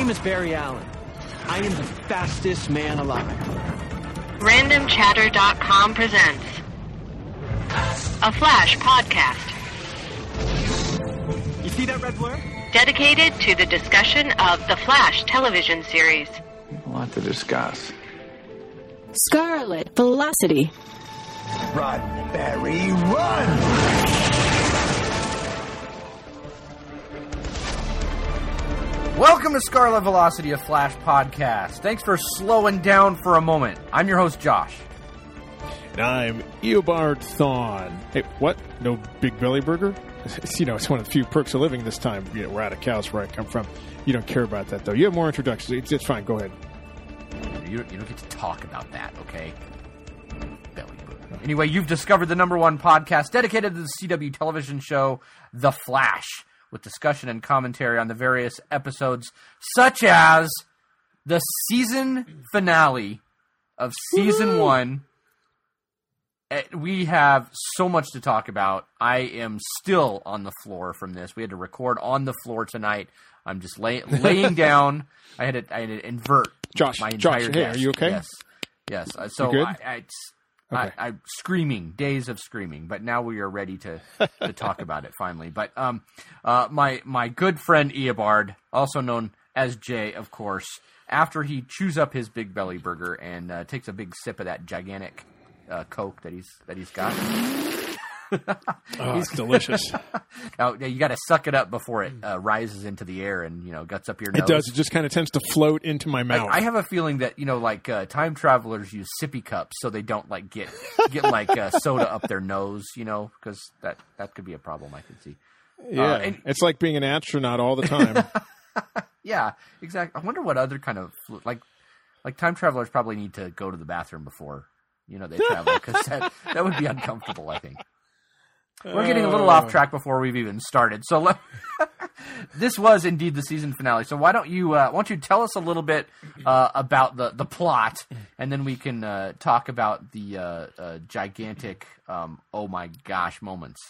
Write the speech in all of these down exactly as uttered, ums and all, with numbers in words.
name is Barry Allen. I am the fastest man alive. Random Chatter dot com presents a Flash podcast. You see that red blur? Dedicated to the discussion of the Flash television series. A lot to discuss. Scarlet Velocity. Run, Barry, run! Welcome to Scarlet Velocity, a Flash podcast. Thanks for slowing down for a moment. I'm your host, Josh. And I'm Eobard Thawne. Hey, what? No Big Belly Burger? You know, it's one of the few perks of living this time. You know, we're out of cows where I come from. You don't care about that, though. You have more introductions. It's, it's fine. Go ahead. You don't, you don't get to talk about that, okay? Belly Burger. Anyway, you've discovered the number one podcast dedicated to the C W television show, The Flash, with discussion and commentary on the various episodes, such as the season finale of season Woo-hoo! one. We have so much to talk about. I am still on the floor from this. We had to record on the floor tonight. I'm just lay, laying down. I had to, I had to invert Josh, my entire Josh, hey, desk. are you okay? Yes, yes. Uh, so you good? I, I, it's, okay. I, I'm screaming, days of screaming. But now we are ready to, to talk about it finally. But um, uh, my my good friend Eobard, also known as Jay, of course, after he chews up his Big Belly Burger and uh, takes a big sip of that gigantic Uh, Coke that he's that he's got. Oh, it's delicious. Now you got to suck it up before it uh, rises into the air and you know guts up your nose. It does. It just kind of tends to float into my mouth. I, I have a feeling that you know, like uh, time travelers use sippy cups so they don't like get get like uh, soda up their nose. You know, because that that could be a problem. I can see. Yeah, uh, and, it's like being an astronaut all the time. Yeah, exactly. I wonder what other kind of like like time travelers probably need to go to the bathroom before. You know, they travel, because that, that would be uncomfortable, I think. We're getting a little off track before we've even started. So let, this was indeed the season finale. So why don't you uh, why don't you tell us a little bit uh, about the, the plot, and then we can uh, talk about the uh, uh, gigantic, um, oh my gosh moments.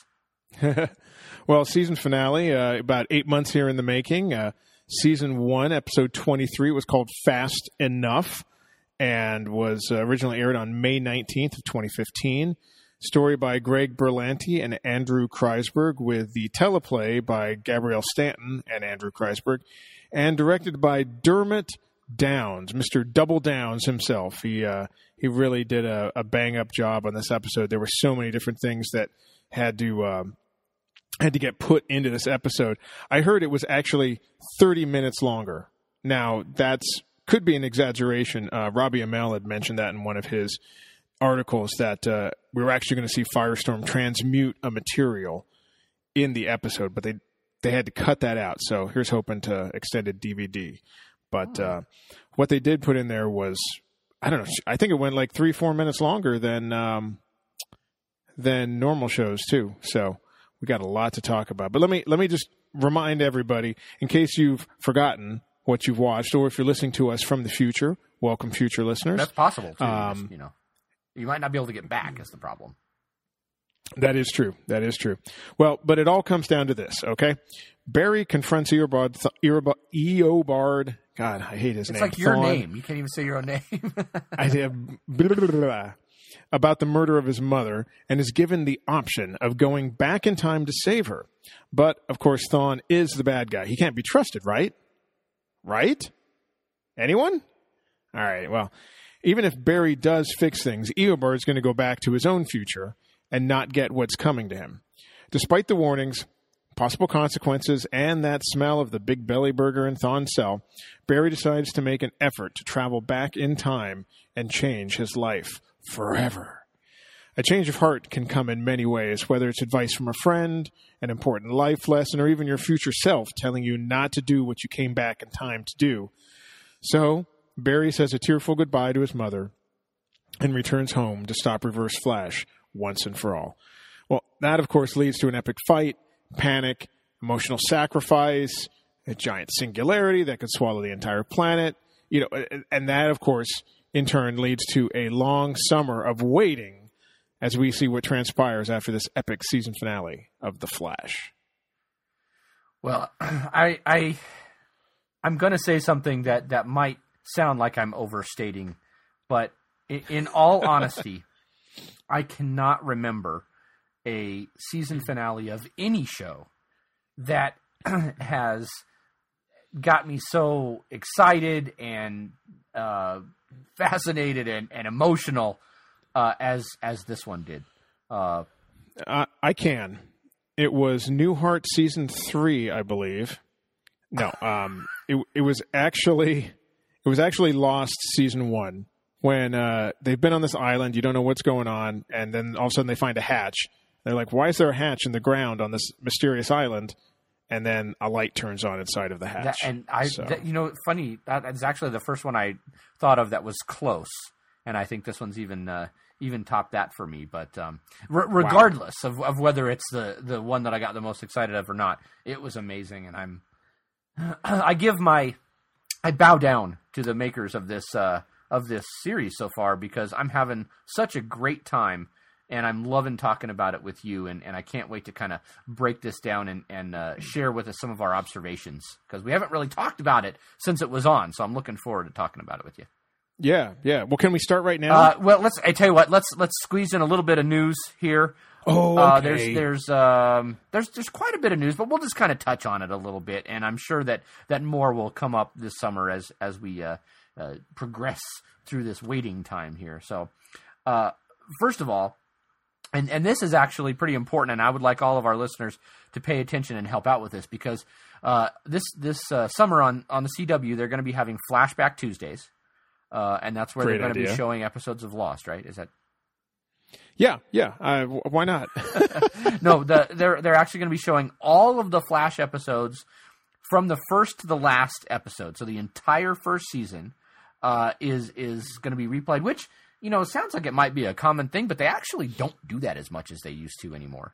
Well, season finale, uh, about eight months here in the making. Uh, season one, episode twenty-three, was called Fast Enough, and was uh, originally aired on May nineteenth of twenty fifteen. Story by Greg Berlanti and Andrew Kreisberg, with the teleplay by Gabrielle Stanton and Andrew Kreisberg, and directed by Dermot Downs, Mister Double Downs himself. He uh, he really did a, a bang-up job on this episode. There were so many different things that had to um, had to get put into this episode. I heard it was actually thirty minutes longer. Now, that's could be an exaggeration. Uh, Robbie Amell had mentioned that in one of his articles, that uh, we were actually going to see Firestorm transmute a material in the episode, but they they had to cut that out. So here's hoping to extended D V D. But uh, what they did put in there was, I don't know, I think it went like three, four minutes longer than um, than normal shows too. So we got a lot to talk about. But let me let me just remind everybody, in case you've forgotten what you've watched, or if you're listening to us from the future, welcome future listeners. That's possible too. Um, just, you know, you might not be able to get back is the problem. That is true. That is true. Well, but it all comes down to this, okay? Barry confronts Eobard, Eobard, Eobard God, I hate his it's name. It's like your Thawne. name. You can't even say your own name. I have blah, blah, blah, blah, about the murder of his mother, and is given the option of going back in time to save her. But, of course, Thawne is the bad guy. He can't be trusted, right? Right? Anyone? All right, well, even if Barry does fix things, Eobard is going to go back to his own future and not get what's coming to him. Despite the warnings, possible consequences, and that smell of the Big Belly Burger in Thawne's cell, Barry decides to make an effort to travel back in time and change his life forever. A change of heart can come in many ways, whether it's advice from a friend, an important life lesson, or even your future self telling you not to do what you came back in time to do. So, Barry says a tearful goodbye to his mother and returns home to stop Reverse Flash once and for all. Well, that, of course, leads to an epic fight, panic, emotional sacrifice, a giant singularity that could swallow the entire planet. You know, and that, of course, in turn leads to a long summer of waiting as we see what transpires after this epic season finale of The Flash. Well, I, I, I'm going to say something that, that might sound like I'm overstating, but in, in all honesty, I cannot remember a season finale of any show that has got me so excited and uh, fascinated and, and emotional uh, as as this one did. Uh, I, I can. It was Newhart season three, I believe. No, um, it it was actually it was actually Lost season one when uh, they've been on this island. You don't know what's going on, and then all of a sudden they find a hatch. They're like, "Why is there a hatch in the ground on this mysterious island?" And then a light turns on inside of the hatch. That, and I, so. that, you know, funny. That is actually the first one I thought of that was close, and I think this one's even uh, even topped that for me. But um, r- regardless wow. of, of whether it's the, the one that I got the most excited of or not, it was amazing, and I'm I give my I bow down to the makers of this uh, of this series so far because I'm having such a great time. And I'm loving talking about it with you, and, and I can't wait to kind of break this down and, and uh, share with us some of our observations, because we haven't really talked about it since it was on, so I'm looking forward to talking about it with you. Yeah, yeah. Well, can we start right now? Uh, well, let's. I tell you what. Let's let's squeeze in a little bit of news here. Oh, okay. Uh, there's there's um there's there's quite a bit of news, but we'll just kind of touch on it a little bit, and I'm sure that, that more will come up this summer as as we uh, uh, progress through this waiting time here. So, uh, first of all. And and this is actually pretty important, and I would like all of our listeners to pay attention and help out with this, because uh, this this uh, summer on, on the C W, they're going to be having Flashback Tuesdays, uh, and that's where Great they're going to be idea. showing episodes of Lost, right? Is that? Yeah, yeah. Uh, w- why not? No, the, they're they're actually going to be showing all of the Flash episodes from the first to the last episode, so the entire first season uh, is is going to be replayed, which. You know, it sounds like it might be a common thing, but they actually don't do that as much as they used to anymore.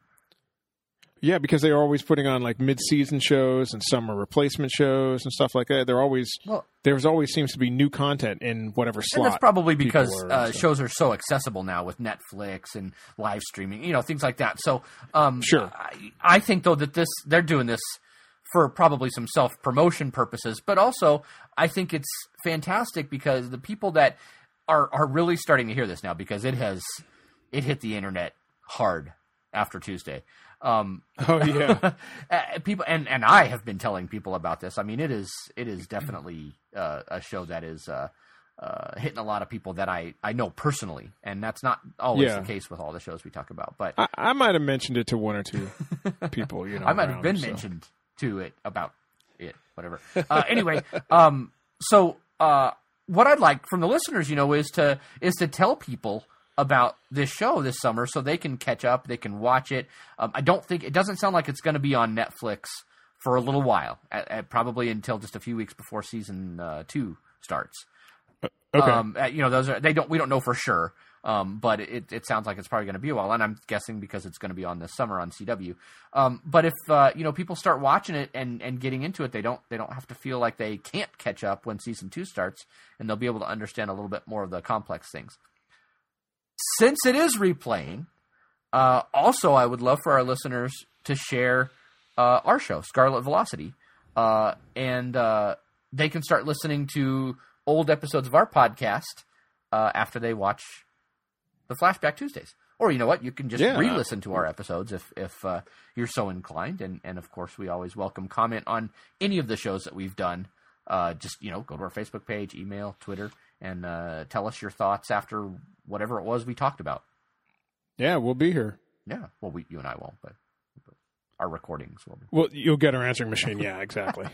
Yeah, because they're always putting on like mid-season shows and summer replacement shows and stuff like that. They're always well, there's always seems to be new content in whatever slot. And that's probably because are, uh, so. shows are so accessible now with Netflix and live streaming, you know, things like that. So, um, sure, I, I think though that this they're doing this for probably some self-promotion purposes, but also I think it's fantastic because the people that Are are really starting to hear this now, because it has it hit the internet hard after Tuesday. Um, oh yeah, people and, and I have been telling people about this. I mean, it is it is definitely uh, a show that is uh, uh, hitting a lot of people that I, I know personally, and that's not always yeah. the case with all the shows we talk about. But I, I might have mentioned it to one or two people. You know, I might around, have been so. mentioned to it about it, whatever. Uh, anyway, um, so. Uh, What I'd like from the listeners, you know, is to is to tell people about this show this summer so they can catch up, they can watch it. Um, I don't think it doesn't sound like it's going to be on Netflix for a little while, at, at probably until just a few weeks before season uh, two starts. Okay, um, you know, those are they don't we don't know for sure, um, but it, it sounds like it's probably going to be a while, and I'm guessing because it's going to be on this summer on C W. Um, but if uh, you know people start watching it and, and getting into it, they don't they don't have to feel like they can't catch up when season two starts, and they'll be able to understand a little bit more of the complex things. Since it is replaying, uh, also I would love for our listeners to share uh, our show, Scarlet Velocity, uh, and uh, they can start listening to old episodes of our podcast uh, after they watch the Flashback Tuesdays. Or you know what? You can just yeah. re-listen to our episodes if if uh, you're so inclined. And, and, of course, we always welcome comment on any of the shows that we've done. Uh, just, you know, go to our Facebook page, email, Twitter, and uh, tell us your thoughts after whatever it was we talked about. Yeah, we'll be here. Yeah. Well, we, you and I won't, but, but our recordings will be. Well, you'll get our answering machine. Yeah, exactly.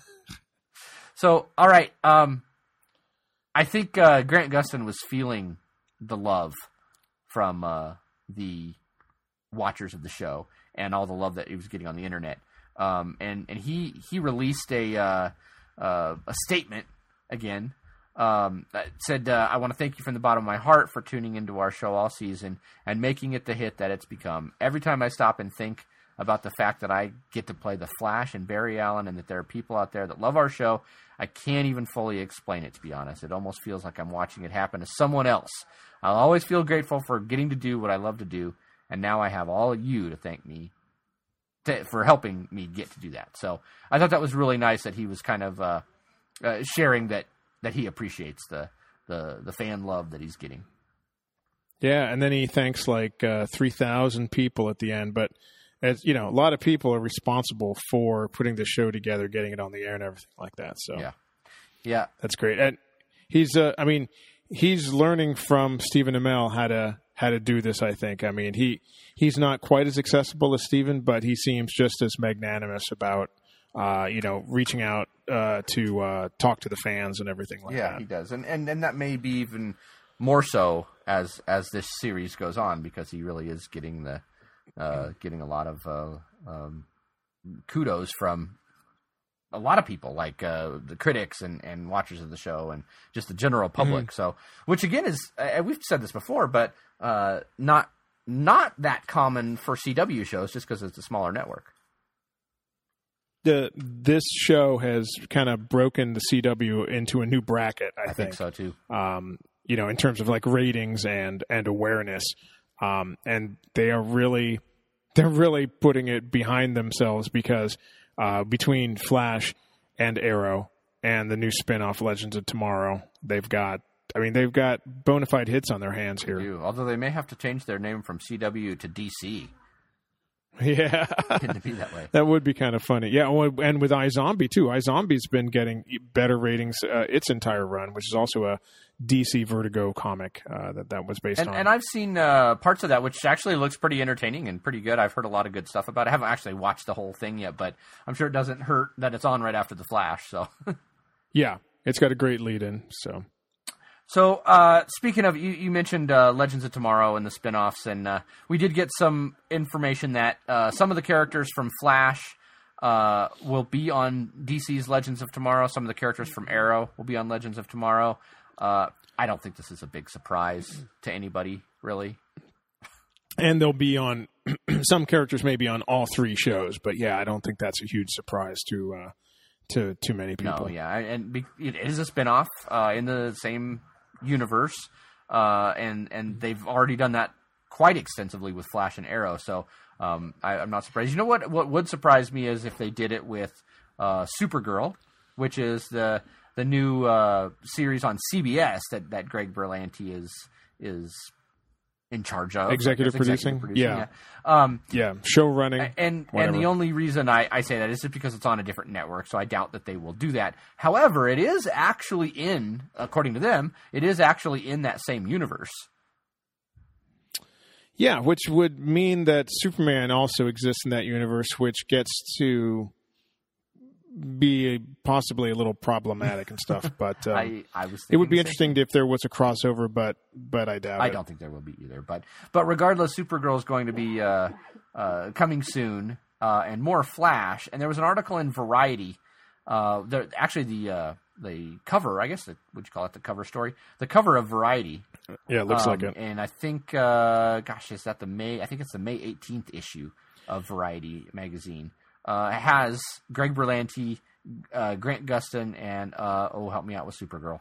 So, all right. Um, I think uh, Grant Gustin was feeling the love from uh, the watchers of the show and all the love that he was getting on the internet. Um, and, and he, he released a, uh, uh, a statement again, um, that said, uh, I want to thank you from the bottom of my heart for tuning into our show all season and making it the hit that it's become. Every time I stop and think about the fact that I get to play the Flash and Barry Allen and that there are people out there that love our show, I can't even fully explain it, to be honest. It almost feels like I'm watching it happen to someone else. I'll always feel grateful for getting to do what I love to do, and now I have all of you to thank me to, for helping me get to do that. So I thought that was really nice that he was kind of uh, uh, sharing that, that he appreciates the, the the fan love that he's getting. Yeah, and then he thanks like uh, three thousand people at the end. But, as you know, a lot of people are responsible for putting the show together, getting it on the air and everything like that. So yeah, yeah, that's great. And he's, uh, I mean, he's learning from Stephen Amell how to how to do this, I think. I mean, he he's not quite as accessible as Stephen, but he seems just as magnanimous about, uh, you know, reaching out uh, to uh, talk to the fans and everything like yeah, that. Yeah, he does. And, and and that may be even more so as as this series goes on, because he really is getting the uh, getting a lot of uh, um, kudos from a lot of people, like uh, the critics and, and watchers of the show, and just the general public. Mm-hmm. So, which again is, uh, we've said this before, but uh, not not that common for C W shows, just because it's a smaller network. The this show has kind of broken the C W into a new bracket. I, I think. think so too. Um, you know, in terms of like ratings and and awareness, um, and they are really they're really putting it behind themselves, because uh, between Flash and Arrow and the new spinoff Legends of Tomorrow, they've got. I mean, they've got bona fide hits on their hands here. They do, although they may have to change their name from C W to D C. Yeah, to be that way. That would be kind of funny. Yeah, and with iZombie too. iZombie's been getting better ratings uh, its entire run, which is also a D C Vertigo comic uh, that that was based and, on. And I've seen uh, parts of that, which actually looks pretty entertaining and pretty good. I've heard a lot of good stuff about it. I haven't actually watched the whole thing yet, but I'm sure it doesn't hurt that it's on right after The Flash. So, yeah, it's got a great lead in. So. So, uh, speaking of, you, you mentioned uh, Legends of Tomorrow and the spinoffs, and uh, we did get some information that uh, some of the characters from Flash uh, will be on D C's Legends of Tomorrow. Some of the characters from Arrow will be on Legends of Tomorrow. Uh, I don't think this is a big surprise to anybody, really. And they'll be on, some characters may be on all three shows, but yeah, I don't think that's a huge surprise to uh, to too many people. No, yeah, and be, it is a spinoff uh, in the same universe, uh, and and they've already done that quite extensively with Flash and Arrow, so um, I, I'm not surprised. You know what? What would surprise me is if they did it with uh, Supergirl, which is the the new uh, series on C B S that, that Greg Berlanti is is in charge of, executive producing. Executive producing. Yeah, yeah, um, yeah. Show running, and whatever. and the only reason I, I say that is just because it's on a different network, so I doubt that they will do that. However, it is actually in, according to them, it is actually in that same universe. Yeah, which would mean that Superman also exists in that universe, which gets to be possibly a little problematic and stuff. But um, I, I was it would be interesting if there was a crossover, but but I doubt I it. I don't think there will be either. But but regardless, Supergirl is going to be uh, uh, coming soon, uh, and more Flash. And there was an article in Variety. Uh, there, actually, the uh, the cover, I guess, the, would you call it the cover story? The cover of Variety. Yeah, it looks um, like it. And I think, uh, gosh, is that the May? I think it's the May eighteenth issue of Variety magazine. Uh, it has Greg Berlanti, uh, Grant Gustin, and uh, oh, help me out with Supergirl.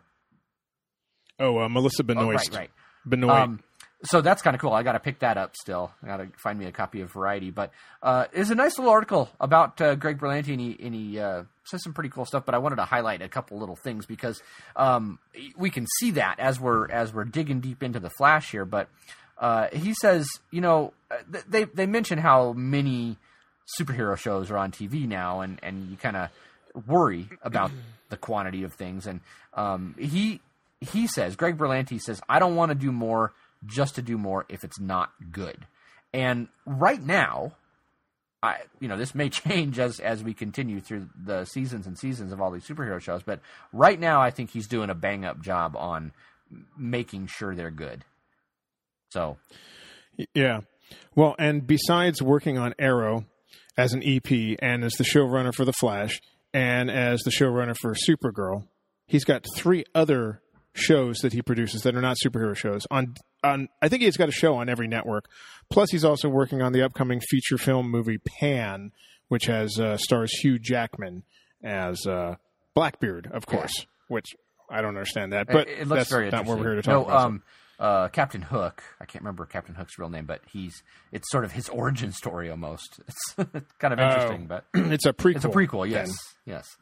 Oh, uh, Melissa Benoist. Oh, right, right. Benoit. Um, so that's kind of cool. I got to pick that up still. I got to find me a copy of Variety. But uh, it's a nice little article about uh, Greg Berlanti, and he, and he uh, says some pretty cool stuff. But I wanted to highlight a couple little things because um, we can see that as we're as we're digging deep into the Flash here. But uh, he says, you know, they they mention how many superhero shows are on T V now, and, and you kind of worry about the quantity of things. And um, he he says, Greg Berlanti says, I don't want to do more just to do more if it's not good. And right now, I you know, this may change as, as we continue through the seasons and seasons of all these superhero shows, but right now I think he's doing a bang-up job on making sure they're good. So, yeah. Well, and besides working on Arrow as an E P and as the showrunner for The Flash and as the showrunner for Supergirl, he's got three other shows that he produces that are not superhero shows. On, on, I think he's got a show on every network. Plus, he's also working on the upcoming feature film movie Pan, which has uh, stars Hugh Jackman as uh, Blackbeard, of course, yeah. Which I don't understand that, but it, it looks that's very not what we're here to talk no, about. Um, Uh, Captain Hook. I can't remember Captain Hook's real name, but he's it's sort of his origin story almost. It's kind of interesting, oh, but it's a prequel. It's a prequel, yes, then. yes.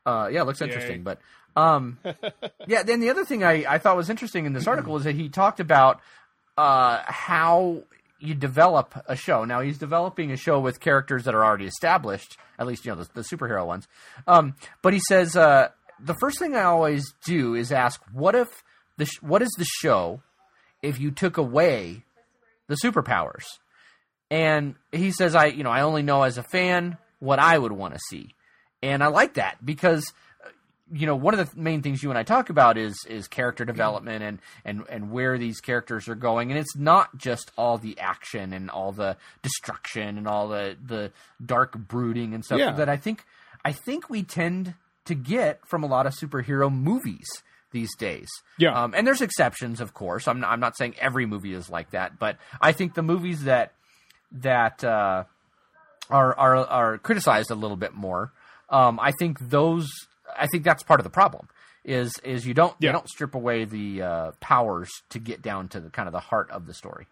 Uh, yeah, it looks interesting. But um, yeah, then the other thing I, I thought was interesting in this article is that he talked about uh, how you develop a show. Now, he's developing a show with characters that are already established, at least, you know, the, the superhero ones. Um, but he says, uh, the first thing I always do is ask, what if the sh- what is the show if you took away the superpowers? And he says, I, you know, I only know as a fan what I would want to see. And I like that because, you know, one of the main things you and I talk about is is character development and, and, and where these characters are going. And it's not just all the action and all the destruction and all the, the dark brooding and stuff Yeah. that I think I think we tend to get from a lot of superhero movies these days. Yeah. Um, and there's exceptions, of course. I'm not, I'm not saying every movie is like that, but I think the movies that that uh, are, are are criticized a little bit more, um, I think those I think that's part of the problem. Is is you don't Yeah. you don't strip away the uh, powers to get down to the kind of the heart of the story.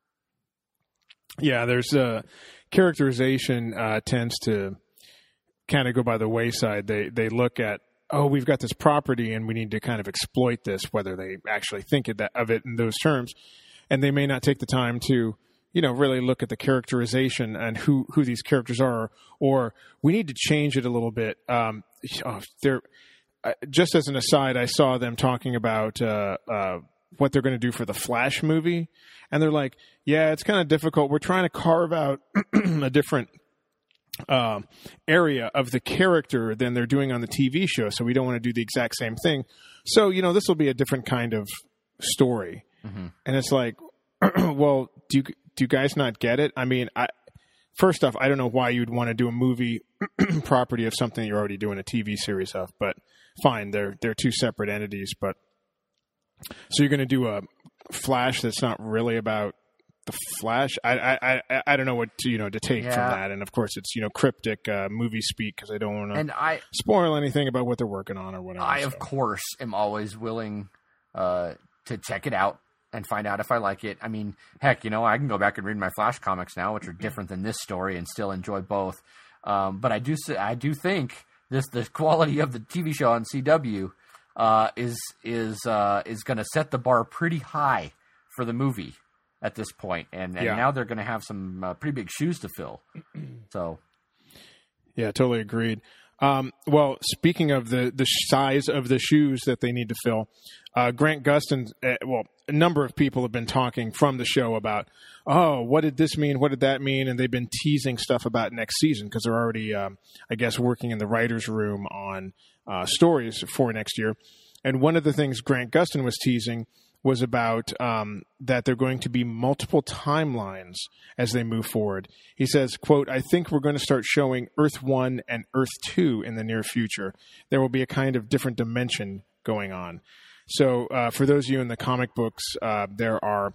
Yeah, there's uh, characterization uh, tends to kind of go by the wayside. They they look at, oh, we've got this property and we need to kind of exploit this, whether they actually think of, that, of it in those terms, and they may not take the time to, you know, really look at the characterization and who, who these characters are, or we need to change it a little bit. Um, oh, they're, uh, just as an aside, I saw them talking about uh, uh, what they're going to do for the Flash movie, and they're like, yeah, it's kind of difficult. We're trying to carve out a different um, area of the character than they're doing on the T V show, so we don't want to do the exact same thing. So, you know, this will be a different kind of story. Mm-hmm. And it's like, well, do you, do you guys not get it? I mean, I, first off, I don't know why you'd want to do a movie property of something you're already doing a T V series of, but fine, they're they're two separate entities. But so you're going to do a Flash that's not really about the Flash? I I I, I don't know what to, you know to take Yeah. from that, and of course it's you know cryptic uh, movie speak because I don't want And to I spoil anything about what they're working on or whatever. I so. of course am always willing uh, to check it out and find out if I like it. I mean, heck, you know, I can go back and read my Flash comics now, which are different than this story, and still enjoy both. Um, but I do, s- I do think this the quality of the T V show on C W uh, is is uh, is going to set the bar pretty high for the movie at this point, and, and Yeah. now they're going to have some uh, pretty big shoes to fill. So, Yeah, totally agreed. Um, well, speaking of the, the size of the shoes that they need to fill, uh, Grant Gustin, uh, well, a number of people have been talking from the show about, oh, what did this mean? What did that mean? And they've been teasing stuff about next season because they're already, um, I guess, working in the writer's room on uh, stories for next year. And one of the things Grant Gustin was teasing was about um, that there are going to be multiple timelines as they move forward. He says, quote, I think we're going to start showing Earth one and Earth two in the near future. There will be a kind of different dimension going on. So uh, for those of you in the comic books, uh, there are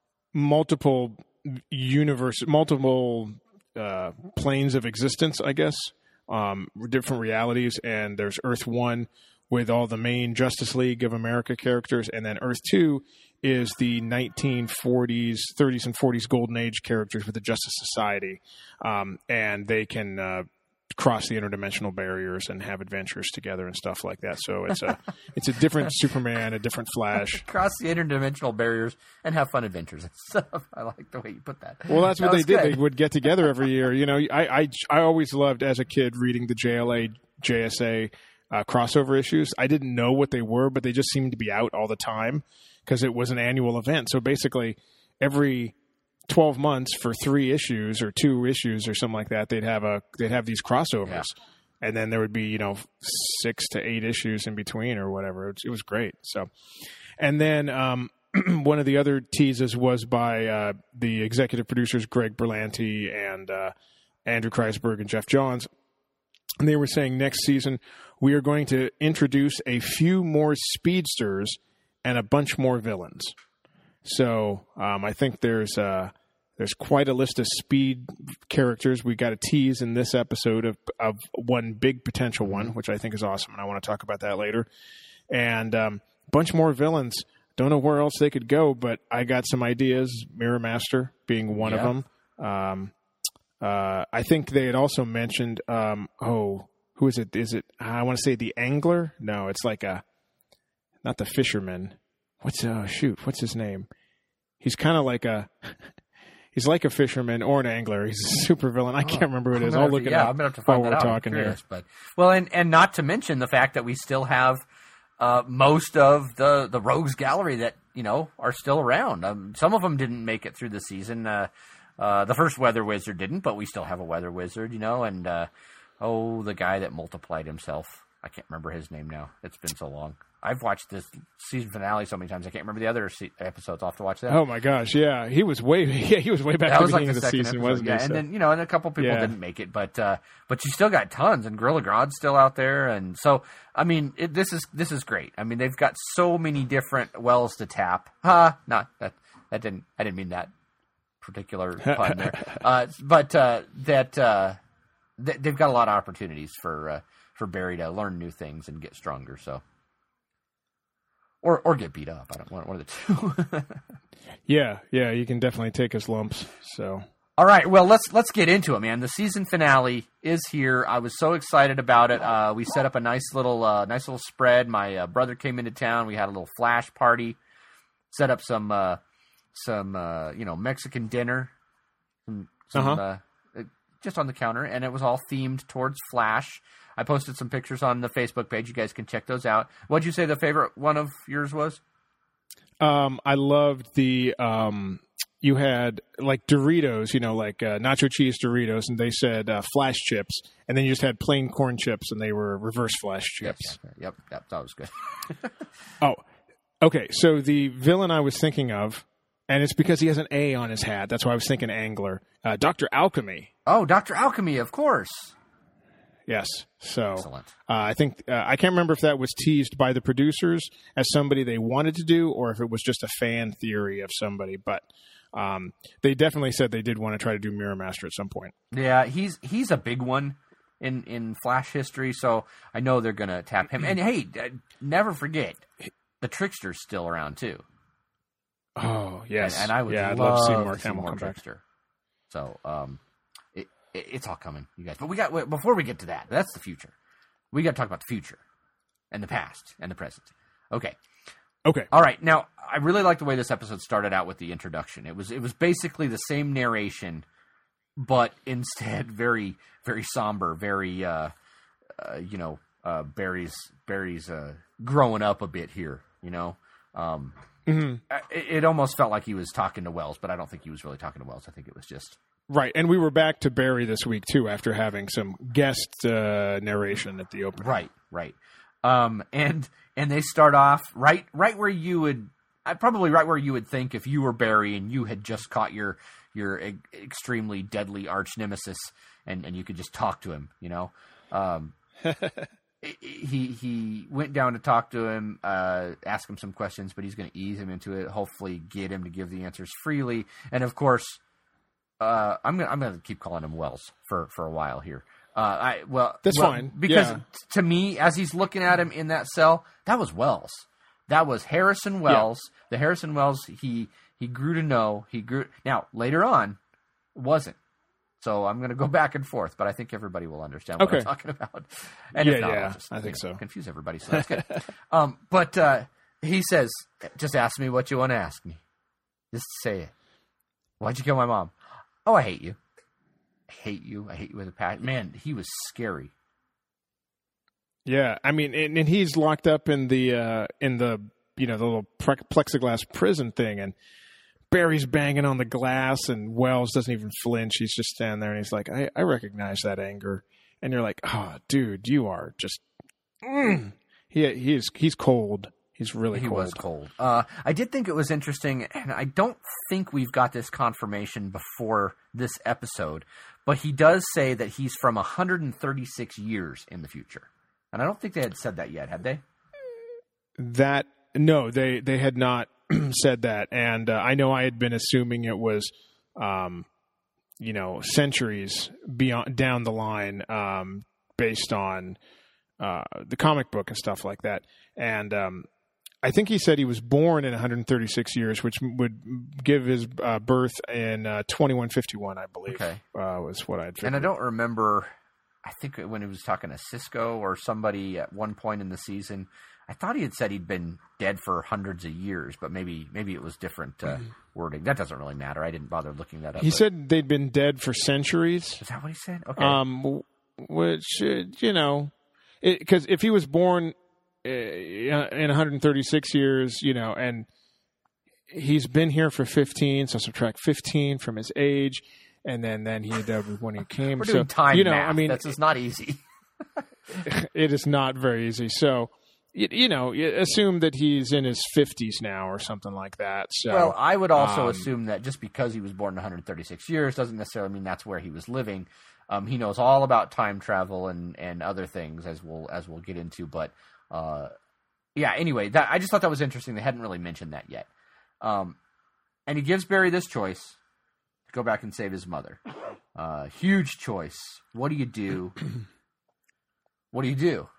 multiple universe, multiple uh, planes of existence, I guess, um, different realities. And there's Earth one, with all the main Justice League of America characters, and then Earth two is the nineteen forties, thirties, and forties Golden Age characters with the Justice Society, um, and they can uh, cross the interdimensional barriers and have adventures together and stuff like that. So it's a it's a different Superman, a different Flash. cross the interdimensional barriers and have fun adventures and stuff. I like the way you put that. Well, that's what That they was did. good. They would get together every year. You know, I, I I always loved as a kid reading the J L A, J S A. Uh, crossover issues. I didn't know what they were, but they just seemed to be out all the time because it was an annual event. So basically, every twelve months for three issues or two issues or something like that, they'd have a they'd have these crossovers, Yeah. and then there would be you know six to eight issues in between or whatever. It, it was great. So, and then um, one of the other teases was by uh, the executive producers Greg Berlanti and uh, Andrew Kreisberg and Jeff Johns. And they were saying next season we are going to introduce a few more speedsters and a bunch more villains. So um, I think there's uh, there's quite a list of speed characters. We got a tease in this episode of of one big potential one, which I think is awesome, and I want to talk about that later. And um, a bunch more villains. Don't know where else they could go, but I got some ideas. Mirror Master being one Yeah. of them. Um, Uh, I think they had also mentioned, um, oh, who is it? Is it? I want to say the angler. No, it's like a not the fisherman. What's oh shoot? What's his name? He's kind of like a. He's like a fisherman or an angler. He's a super villain. I can't remember who it is. I'll look it yeah, up I'm gonna have to while find we're that out. talking I'm curious, here. But well, and and not to mention the fact that we still have uh, most of the the rogues gallery that you know are still around. Um, some of them didn't make it through the season. Uh, uh, the first Weather Wizard didn't, but we still have a Weather Wizard, you know. And uh, oh, the guy that multiplied himself. I can't remember his name now. It's been so long. I've watched this season finale so many times. I can't remember the other se- episodes. I'll have to watch that. Oh my gosh, yeah, he was way, yeah, he was way back That at the was like beginning the of the second season, episode, wasn't yeah. he? And So- then you know, and a couple people Yeah. didn't make it, but uh, but you still got tons, and Gorilla Grodd's still out there, and so I mean, it, this is this is great. I mean, they've got so many different wells to tap. Huh? Not that that didn't I didn't mean that particular pun there, uh, but uh, that uh, th- they've got a lot of opportunities for uh, for Barry to learn new things and get stronger. So. Or or get beat up. I don't want one of the two. yeah, yeah, you can definitely take his lumps. So, all right, well let's let's get into it, man. The season finale is here. I was so excited about it. Uh, we set up a nice little uh, nice little spread. My uh, brother came into town. We had a little flash party. Set up some uh, some uh, you know Mexican dinner, some, some Uh-huh. uh, just on the counter, and it was all themed towards Flash. I posted some pictures on the Facebook page. You guys can check those out. What'd you say the favorite one of yours was? um, I loved the um, you had like Doritos, you know, like uh, nacho cheese Doritos, and they said uh, Flash chips, and then you just had plain corn chips, and they were reverse Flash chips. Yep, yep, yep, that was good. Oh, okay. So the villain I was thinking of, and it's because he has an A on his hat. That's why I was thinking angler. Uh, Doctor Alchemy. Oh, Doctor Alchemy, of course. Yes. So Excellent. uh, I think uh, I can't remember if that was teased by the producers as somebody they wanted to do, or if it was just a fan theory of somebody. But um, they definitely said they did want to try to do Mirror Master at some point. Yeah, he's he's a big one in, in Flash history, so I know they're going to tap him. And hey, uh, never forget, the Trickster's still around too. Oh yes, And, and I would yeah, I'd love, love to see to Mark see Hamill more come back. Trickster. So um, it, it, it's all coming, you guys. But we got wait, before we get to that, that's the future. We got to talk about the future and the past and the present. Okay. Okay. All right. Now, I really like the way this episode started out with the introduction. It was it was basically the same narration, but instead very very somber, very uh, uh, you know uh, Barry's Barry's uh, growing up a bit here. You know, um, Mm-hmm. it, it almost felt like he was talking to Wells, but I don't think he was really talking to Wells. I think it was just Right, and we were back to Barry this week too after having some guest uh, narration at the opening. right, right. Um, and and they start off right right where you would uh, probably right where you would think if you were Barry and you had just caught your your e- extremely deadly arch nemesis and, and you could just talk to him, you know. Um, he he went down to talk to him, uh, ask him some questions, but he's going to ease him into it. Hopefully, get him to give the answers freely. And of course, uh, I'm gonna I'm gonna keep calling him Wells for, for a while here. Uh, I well That's well, fine, because yeah. t- to me, as he's looking at him in that cell, that was Wells. That was Harrison Wells. Yeah. The Harrison Wells he he grew to know. He grew now later on wasn't. So I'm going to go back and forth, but I think everybody will understand what Okay. I'm talking about. And Yeah, if not, yeah, I'll just I think you know, so. confuse everybody. So that's good. um, but uh, he says, "Just ask me what you want to ask me. Just say it. Why'd you kill my mom? Oh, I hate you. I hate you. I hate you with a passion." Man, he was scary. Yeah, I mean, and, and he's locked up in the uh, in the you know the little pre- plexiglass prison thing, and Barry's banging on the glass, and Wells doesn't even flinch. He's just standing there, and he's like, I, I recognize that anger. And you're like, oh, dude, you are just... Mm. He he's he's cold. He's really He cold. was cold. Uh, I did think it was interesting, and I don't think we've got this confirmation before this episode, but he does say that he's from one hundred thirty-six years in the future. And I don't think they had said that yet, had they? That, no, they, they had not said that. And uh, I know I had been assuming it was... Um, you know, centuries beyond down the line, um, based on uh, the comic book and stuff like that. And um, I think he said he was born in one hundred thirty-six years, which would give his uh, birth in uh, twenty-one fifty-one, I believe. Okay. Uh, was what I'd figured. And I don't remember I think when he was talking to Cisco or somebody at one point in the season, I thought he had said he'd been dead for hundreds of years, but maybe maybe it was different uh, wording. That doesn't really matter. I didn't bother looking that up. He but... said they'd been dead for centuries. Is that what he said? Okay. Um, which, uh, you know, because if he was born uh, in one hundred thirty-six years, you know, and he's been here for fifteen, so subtract fifteen from his age, and then, then he died when he came. We're so, doing time you know, math. I mean, that's just not easy. It is not very easy. So, you, you know, you assume that he's in his fifties now or something like that. So, well, I would also um, assume that just because he was born in one hundred thirty-six years doesn't necessarily mean that's where he was living. Um, he knows all about time travel and, and other things, as we'll as we'll get into. But uh, yeah, anyway, that I just thought that was interesting. They hadn't really mentioned that yet. Um, and he gives Barry this choice to go back and save his mother. Uh, huge choice. What do you do? What do you do?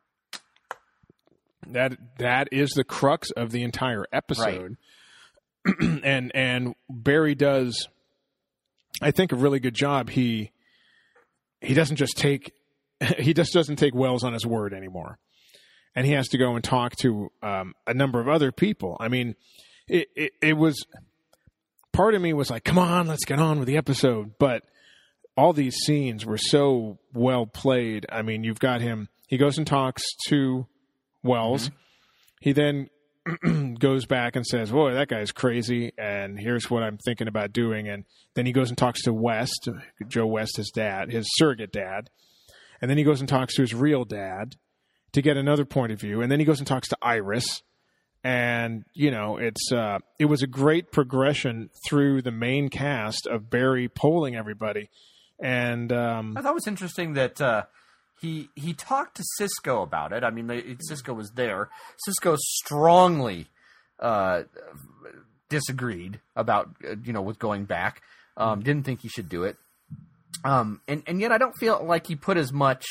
That that is the crux of the entire episode. Right. and and Barry does, I think, a really good job. He he doesn't just take he just doesn't take Wells on his word anymore, and he has to go and talk to um, a number of other people. I mean, it, it it was part of me was like, come on, let's get on with the episode, but all these scenes were so well played. I mean, you've got him. He goes and talks to Wells. Mm-hmm. He then goes back and says, boy, that guy's crazy, and here's what I'm thinking about doing. And then he goes and talks to West, Joe West, his dad, his surrogate dad. And then he goes and talks to his real dad to get another point of view. And then he goes and talks to Iris. And, you know, it's uh, it was a great progression through the main cast of Barry polling everybody. And um, I thought it was interesting that uh, he he talked to Cisco about it. I mean, they, Cisco was there. Cisco strongly uh, disagreed about uh, you know with going back. Um, didn't think he should do it. Um, and and yet I don't feel like he put as much,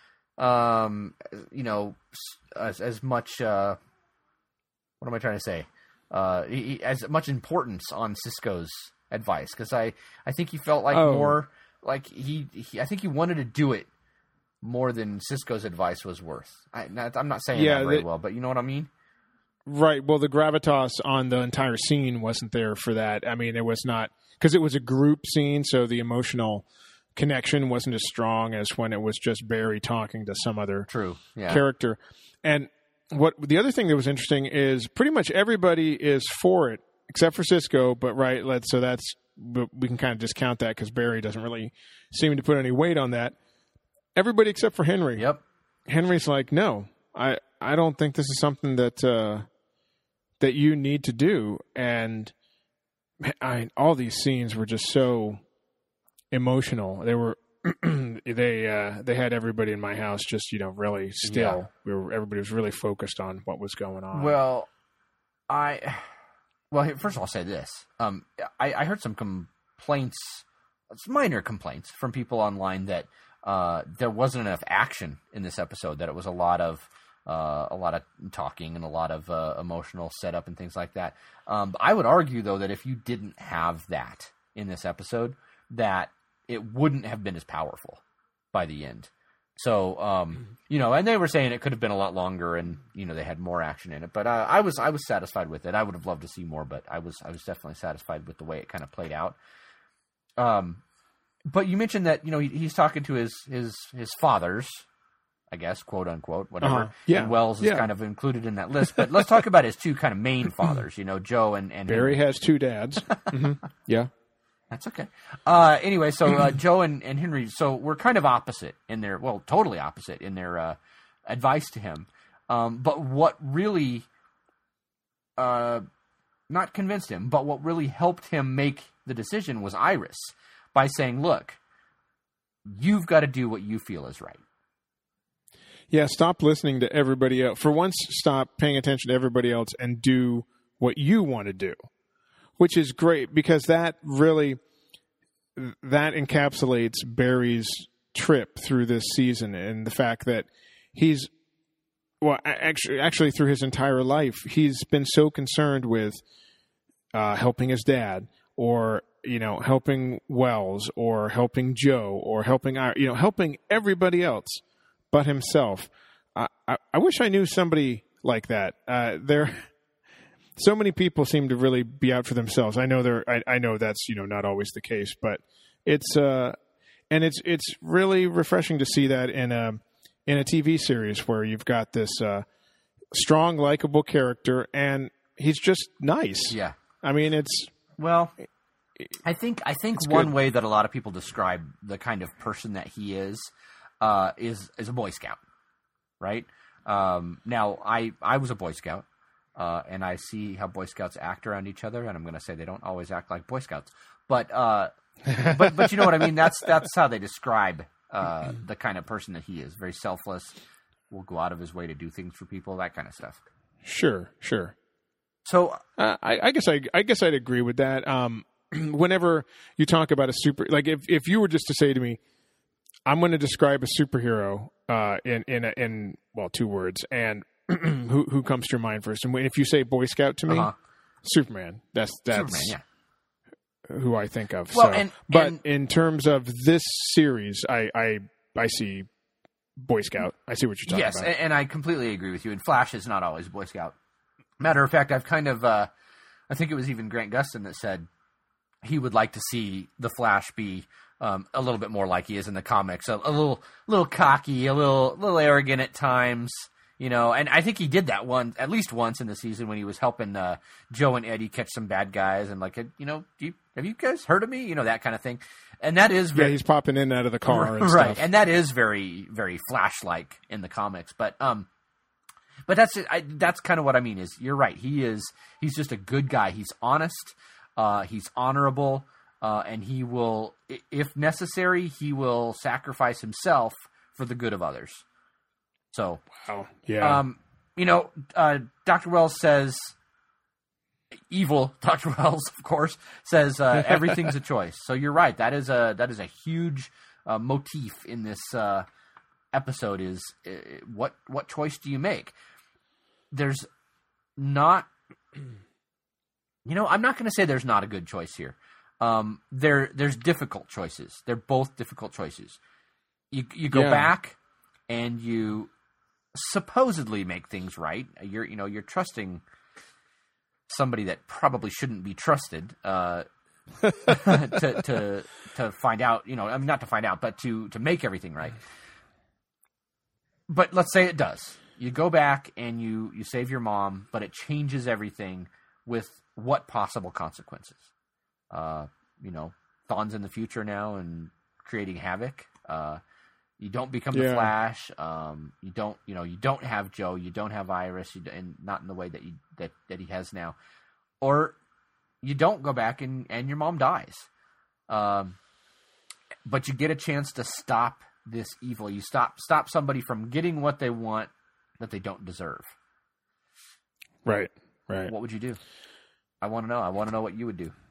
um, you know, as as much. Uh, what am I trying to say? Uh, he, as much importance on Cisco's advice, because I I think he felt like oh. more. Like he, he, I think he wanted to do it more than Cisco's advice was worth. I, not, I'm not saying yeah, that very the, well, but you know what I mean? Right. Well, the gravitas on the entire scene wasn't there for that. I mean, it was not because it was a group scene, so the emotional connection wasn't as strong as when it was just Barry talking to some other True. Yeah. character. And what the other thing that was interesting is pretty much everybody is for it except for Cisco. But right, let's so that's. But we can kind of discount that because Barry doesn't really seem to put any weight on that. Everybody except for Henry. Yep. Henry's like, no, I, I don't think this is something that uh, that you need to do. And I, all these scenes were just so emotional. They were they uh, they had everybody in my house just you know really still. Yeah. We were everybody was really focused on what was going on. Well, I. Well, first of all, I'll say this. Um, I, I heard some complaints, some minor complaints from people online that uh, there wasn't enough action in this episode, that it was a lot of uh, a lot of talking and a lot of uh, emotional setup and things like that. Um, I would argue, though, that if you didn't have that in this episode, that it wouldn't have been as powerful by the end. So, um, you know, and they were saying it could have been a lot longer, and you know they had more action in it. But uh, I was I was satisfied with it. I would have loved to see more, but I was I was definitely satisfied with the way it kind of played out. Um, but you mentioned that you know he, he's talking to his his his fathers, I guess, quote unquote, whatever. Uh-huh. Yeah. And Wells is yeah. kind of included in that list. But let's talk about his two kind of main fathers. You know, Joe and and Barry Henry. has two dads. mm-hmm. Yeah. That's okay. Uh, anyway, so uh, Joe and, and Henry, so we're kind of opposite in their, well, totally opposite in their uh, advice to him. Um, but what really, uh, not convinced him, but what really helped him make the decision was Iris, by saying, look, you've got to do what you feel is right. Yeah, stop listening to everybody else. For once, stop paying attention to everybody else and do what you want to do. Which is great because that really that encapsulates Barry's trip through this season and the fact that he's well actually actually through his entire life he's been so concerned with uh, helping his dad or you know, helping Wells or helping Joe or helping, you know, helping everybody else but himself. I, I, I wish I knew somebody like that. Uh, there, so many people seem to really be out for themselves. I know they're, I, I know that's, you know, not always the case, but it's, uh, and it's, it's really refreshing to see that in a, in a T V series where you've got this, uh, strong, likable character and he's just nice. Yeah. I mean, it's, well, I think, I think one good. way that a lot of people describe the kind of person that he is, uh, is, is a Boy Scout, right? Um, now I, I was a Boy Scout. Uh, and I see how Boy Scouts act around each other, and I'm going to say they don't always act like Boy Scouts, but uh, but but you know what I mean. That's that's how they describe uh, the kind of person that he is. Very selfless, will go out of his way to do things for people, that kind of stuff. Sure, sure. So uh, I, I guess I I guess I'd agree with that. Um, whenever you talk about a super, like if if you were just to say to me, I'm going to describe a superhero uh, in in a, in well two words and. who who comes to your mind first? And if you say Boy Scout to me, uh-huh. Superman. That's that's Superman, yeah. who I think of. Well, so. and, but and, in terms of this series, I, I I see Boy Scout. I see what you're talking yes, about. Yes, and I completely agree with you. And Flash is not always Boy Scout. Matter of fact, I've kind of, uh, I think it was even Grant Gustin that said he would like to see the Flash be um, a little bit more like he is in the comics, a, a little little cocky, a little little arrogant at times. You know, and I think he did that one at least once in the season when he was helping uh, Joe and Eddie catch some bad guys and like, you know, do you, have you guys heard of me? You know, that kind of thing. And that is very, yeah, he's popping in and out of the car and right, stuff. and that is very very Flash-like in the comics. But um, but that's I, that's kind of what I mean. Is you're right. He is he's just a good guy. He's honest. Uh, he's honorable, uh, and he will, if necessary, he will sacrifice himself for the good of others. So, wow. yeah. um, you know, uh, Doctor Wells says, evil Doctor Wells, of course, says uh, everything's a choice. So you're right. That is a that is a huge uh, motif in this uh, episode. Is uh, what what choice do you make? There's not, you know, I'm not going to say there's not a good choice here. Um, there there's difficult choices. They're both difficult choices. You you go yeah. back and you supposedly make things right. You're, you know, you're trusting somebody that probably shouldn't be trusted uh, to to to find out. You know, I mean, not to find out, but to to make everything right. But let's say it does. You go back and you you save your mom, but it changes everything with what possible consequences? Uh, you know, Thawne's in the future now and creating havoc. Uh, You don't become the yeah. Flash. Um, you don't, you know, you don't have Joe. You don't have Iris, you, and not in the way that you that, that he has now. Or you don't go back and, and your mom dies. Um, but you get a chance to stop this evil. You stop stop somebody from getting what they want that they don't deserve. Right, right. What would you do? I want to know. I want to know what you would do.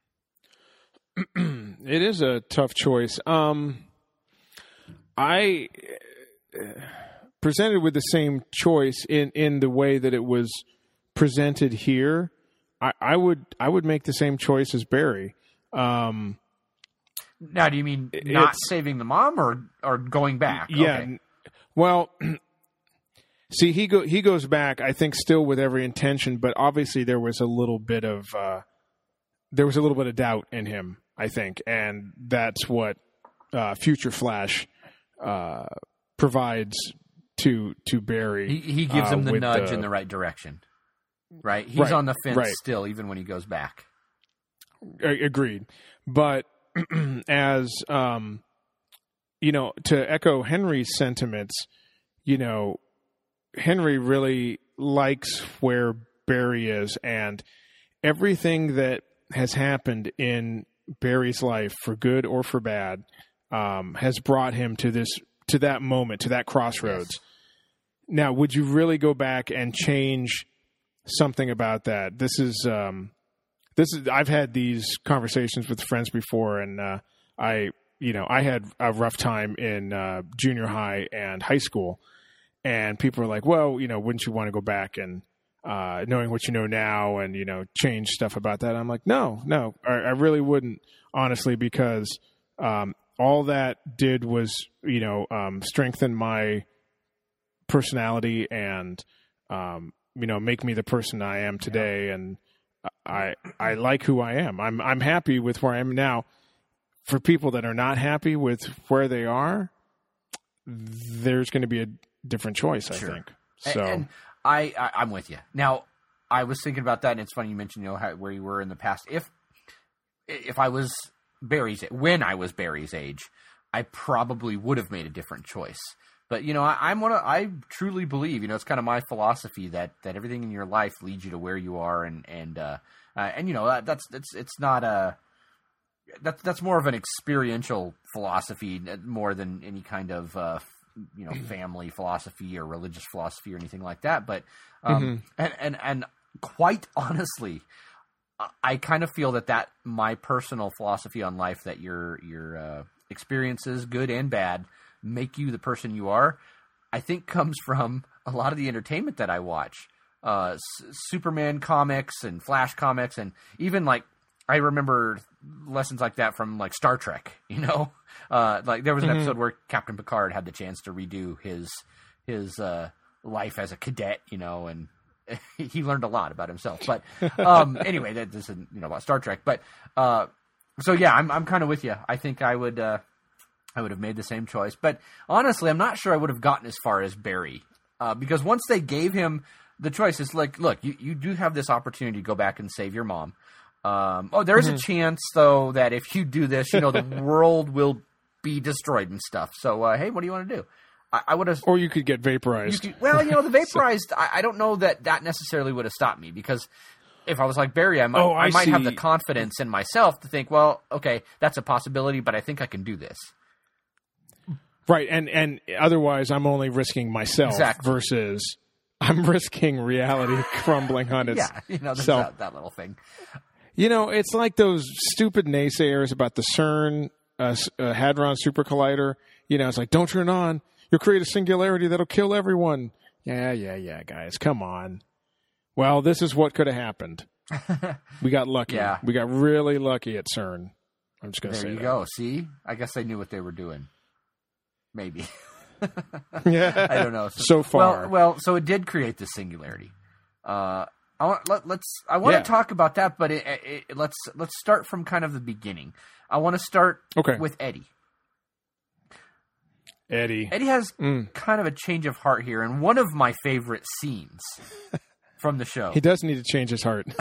It is a tough choice. Um. I presented with the same choice in, in the way that it was presented here. I, I would I would make the same choice as Barry. Um, now, do you mean not saving the mom or or going back? Yeah. Okay. Well, see, he go he goes back. I think still with every intention, but obviously there was a little bit of uh, there was a little bit of doubt in him. I think, and that's what uh, Future Flash. Uh, provides to to Barry. He, he gives uh, him the nudge the, in the right direction, right? He's right, on the fence right. still, even when he goes back. Agreed. But as um, you know, to echo Henry's sentiments, you know, Henry really likes where Barry is, and everything that has happened in Barry's life, for good or for bad. Um, has brought him to this, to that moment, to that crossroads. Yes. Now, would you really go back and change something about that? This is, um, this is. I've had these conversations with friends before, and uh, I, you know, I had a rough time in uh, junior high and high school, and people were like, "Well, you know, wouldn't you want to go back and uh, knowing what you know now and, you know, change stuff about that. I'm like, no, no, I, I really wouldn't, honestly, because um, all that did was, you know, um, strengthen my personality and, um, you know, make me the person I am today. Yeah. And I I like who I am. I'm I'm happy with where I am now. For people that are not happy with where they are, there's going to be a different choice, I sure. think. So and, and I, I I'm with you. Now, I was thinking about that, and it's funny you mentioned, you know, how, where you were in the past. If if I was Barry's when I was Barry's age, I probably would have made a different choice. But, you know, I, I'm one of, I truly believe, you know, it's kind of my philosophy that, that everything in your life leads you to where you are. And, and, uh, uh, and, you know, that, that's, it's, it's not a, that's, that's more of an experiential philosophy more than any kind of, uh, you know, family philosophy or religious philosophy or anything like that. But, um, mm-hmm. and, and, and quite honestly, I kind of feel that that my personal philosophy on life, that your, your, uh, experiences, good and bad, make you the person you are, I think comes from a lot of the entertainment that I watch. Uh, S- Superman comics and Flash comics, and even like I remember lessons like that from like Star Trek, you know? Uh, like there was an mm-hmm. episode where Captain Picard had the chance to redo his his uh, life as a cadet, you know, and he learned a lot about himself. But um, anyway, that this isn't, you know, about Star Trek. But uh, so yeah, I'm I'm kind of with you. I think I would uh, I would have made the same choice. But honestly, I'm not sure I would have gotten as far as Barry. Uh, because once they gave him the choice, it's like, look, you, you do have this opportunity to go back and save your mom. Um, oh, there's mm-hmm. a chance, though, that if you do this, you know, the world will be destroyed and stuff. So, uh, hey, what do you want to do? I, I would have... Or you could get vaporized. You could, well, you know, the vaporized, I, I don't know that that necessarily would have stopped me, because if I was like Barry, I might, oh, I I might see. have the confidence in myself to think, well, okay, that's a possibility, but I think I can do this. Right, and, and otherwise I'm only risking myself exactly. versus I'm risking reality crumbling on itself. Yeah, you know, there's that, that little thing. You know, it's like those stupid naysayers about the CERN uh, uh, Hadron Super Collider. You know, it's like, don't turn on. You'll create a singularity that'll kill everyone. Yeah, yeah, yeah, guys, come on. Well, this is what could have happened. We got lucky. Yeah. We got really lucky at CERN. I'm just going to say that. There you that. go. See? I guess they knew what they were doing. Maybe. Yeah. I don't know. So, so far. Well, well, so it did create the singularity. Uh, I want let, let's. I want yeah. to talk about that, but it, it, it, let's let's start from kind of the beginning. I want to start okay. with Eddie. Eddie. Eddie has mm. kind of a change of heart here, and one of my favorite scenes from the show. He does need to change his heart.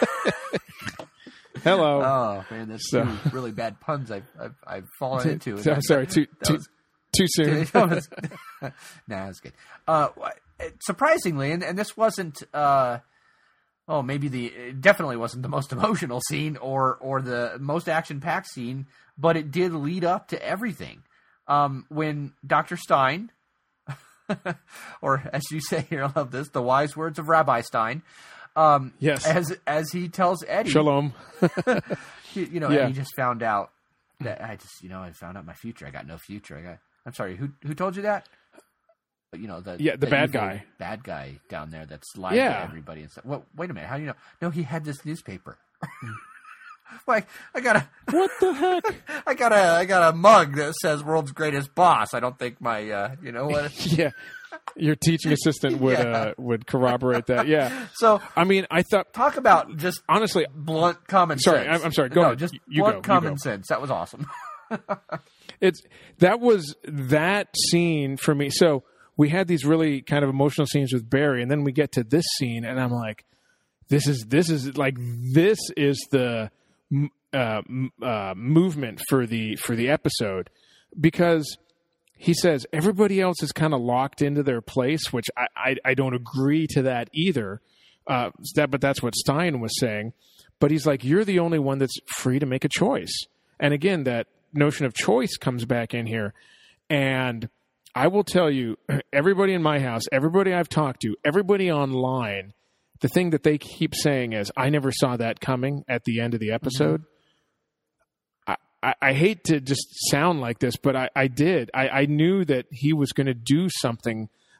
Hello. Oh man, that's so. two really bad puns I've I've, I've fallen into. I'm sorry, too too, was, too soon. That was, nah, that's good. Uh, surprisingly, and, and this wasn't. Uh, oh, maybe the it definitely wasn't the most emotional scene or or the most action packed scene, but it did lead up to everything. Um, when Doctor Stein, or as you say here, I love this, the wise words of Rabbi Stein. Um, yes. As as he tells Eddie, Shalom. you, you know, yeah. Eddie just found out that I just, you know, I found out my future. I got no future. I got. I'm sorry. Who who told you that? But you know the yeah the, the bad evil guy, bad guy down there that's lying yeah. to everybody and stuff. Well, wait a minute. How do you know? No, he had this newspaper. Like I got a what the heck? I got a I got a mug that says "World's Greatest Boss." I don't think my uh, you know what. yeah. Your teaching assistant would yeah. uh, would corroborate that. Yeah. So I mean, I thought talk about just honestly blunt common sorry, sense. I'm, I'm sorry. Go no, ahead. Just you blunt go, common you go. sense. That was awesome. It's that was that scene for me. So we had these really kind of emotional scenes with Barry, and then we get to this scene, and I'm like, this is this is like this is the uh, uh, movement for the for the episode, because he says everybody else is kind of locked into their place, which I, I, I don't agree to that either. Uh, that, but that's what Stein was saying. But he's like, you're the only one that's free to make a choice. And again, that notion of choice comes back in here. And I will tell you, everybody in my house, everybody I've talked to, everybody online, the thing that they keep saying is, I never saw that coming at the end of the episode. Mm-hmm. I, I hate to just sound like this, but I, I did. I, I knew that he was going to do something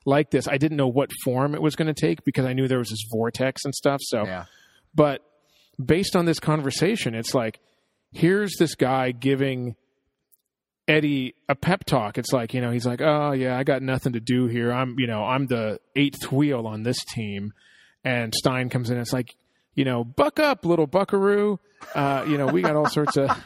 like this. I didn't know what form it was going to take because I knew there was this vortex and stuff. So, Yeah. but based on this conversation, it's like, here's this guy giving Eddie a pep talk. It's like, you know, he's like, oh yeah, I got nothing to do here. I'm, you know, I'm the eighth wheel on this team. And Stein comes in and it's like, you know, buck up, little buckaroo. Uh, you know, we got all sorts of,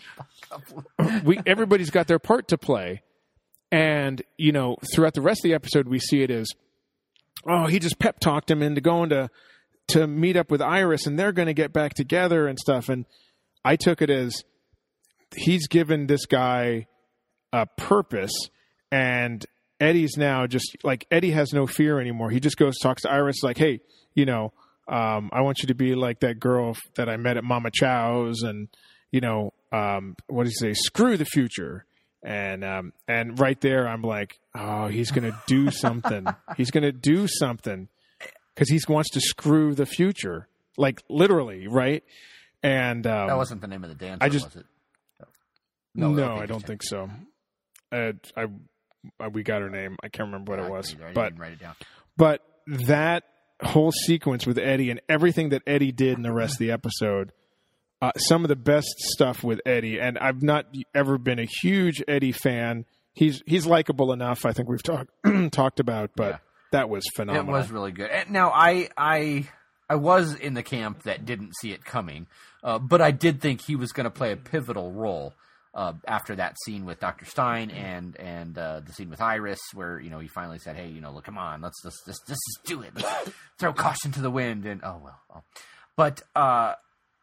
we, everybody's got their part to play. And, you know, throughout the rest of the episode, we see it as, oh, he just pep talked him into going to, to meet up with Iris and they're going to get back together and stuff. And I took it as he's given this guy a purpose, and Eddie's now just like, Eddie has no fear anymore. He just goes, talks to Iris like, hey, you know, um, I want you to be like that girl that I met at Mama Chow's, and, you know, um, what does he say? Screw the future. And, um, and right there, I'm like, oh, he's going to do something. He's going to do something because he wants to screw the future, like literally. Right. And, um, that wasn't the name of the dancer, I just, was it? no, No, no I don't think so. Uh, I, I, we got her name. I can't remember what I it was, either. I but, didn't write it down. but that whole sequence with Eddie and everything that Eddie did in the rest of the episode, Uh, some of the best stuff with Eddie, and I've not ever been a huge Eddie fan. He's he's likable enough. I think we've talked talked about, but Yeah. that was phenomenal. It was really good. And now, I I I was in the camp that didn't see it coming, uh, but I did think he was going to play a pivotal role uh, after that scene with Doctor Stein and and uh, the scene with Iris, where you know he finally said, "Hey, you know, look, come on, let's let's let's, let's just do it. Let's throw caution to the wind." And oh well, oh. but. Uh,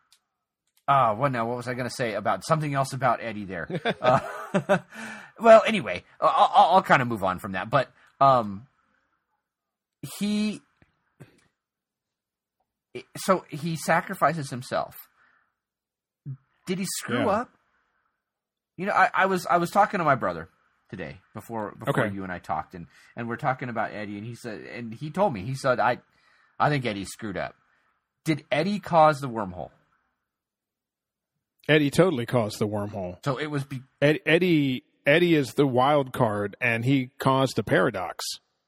Uh, well, now, what was I going to say about something else about Eddie there? Uh, well, anyway, I'll, I'll, I'll kind of move on from that. But um, he, so he sacrifices himself. Did he screw Yeah. up? You know, I, I was I was talking to my brother today before before Okay. you and I talked, and, and we're talking about Eddie, and he said, and he told me, he said, I, I think Eddie screwed up. Did Eddie cause the wormhole? Eddie totally caused the wormhole. So it was be- Ed, Eddie Eddie is the wild card, and he caused the paradox.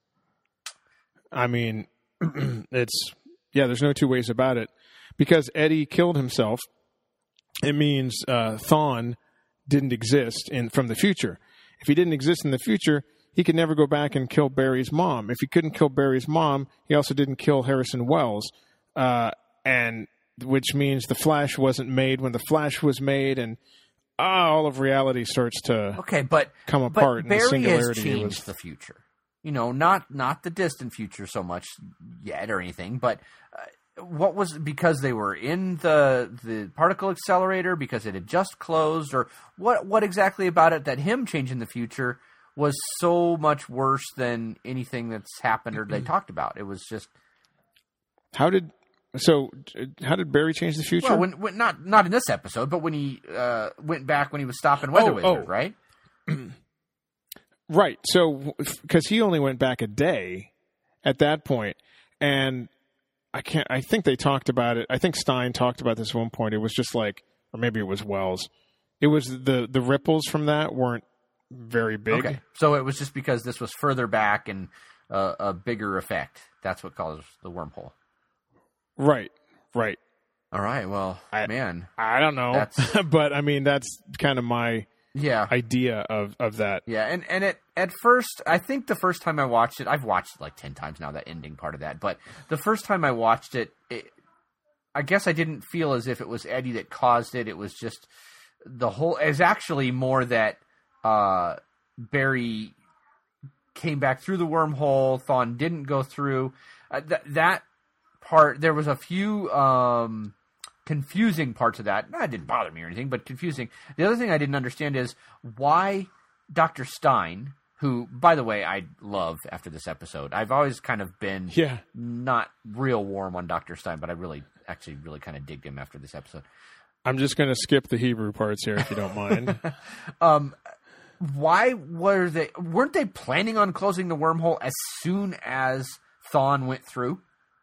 I mean, it's yeah. There's no two ways about it. Because Eddie killed himself, it means uh, Thawne didn't exist in from the future. If he didn't exist in the future, he could never go back and kill Barry's mom. If he couldn't kill Barry's mom, he also didn't kill Harrison Wells, uh, and which means the Flash wasn't made when the Flash was made, and ah, all of reality starts to okay, but come apart. But Barry and the has singularity changed was, the future. You know, not not the distant future so much yet or anything, but uh, what was because they were in the the particle accelerator because it had just closed, or what what exactly about it that him changing the future was so much worse than anything that's happened or they talked about? It was just how did. So, how did Barry change the future? well, when, when not not in this episode, but when he uh, went back when he was stopping Weather Oh, Wizard, oh. right? Right. So, because he only went back a day at that point, and I can't. I think they talked about it. I think Stein talked about this at one point. It was just like, or maybe it was Wells. It was the the ripples from that weren't very big. Okay, so it was just because this was further back and uh, a bigger effect. That's what caused the wormhole. Right. Right. All right. Well, I- man, I don't know, That's- but I mean that's kind of my yeah, idea of of that. yeah, and and it at first, I think the first time I watched it, I've watched it like ten times now. That ending part of that, but the first time I watched it, it I guess I didn't feel as if it was Eddie that caused it. It was just the whole. It's actually more that uh, Barry came back through the wormhole. Thawne didn't go through uh, th- that. Part there was a few um, confusing parts of that. That didn't bother me or anything, but confusing. The other thing I didn't understand is why Doctor Stein, who, by the way, I love after this episode. I've always kind of been Yeah. not real warm on Doctor Stein, but I really, actually, really kind of digged him after this episode. I'm just going to skip the Hebrew parts here if you don't mind. Um, why were they? Weren't they planning on closing the wormhole as soon as Thawne went through?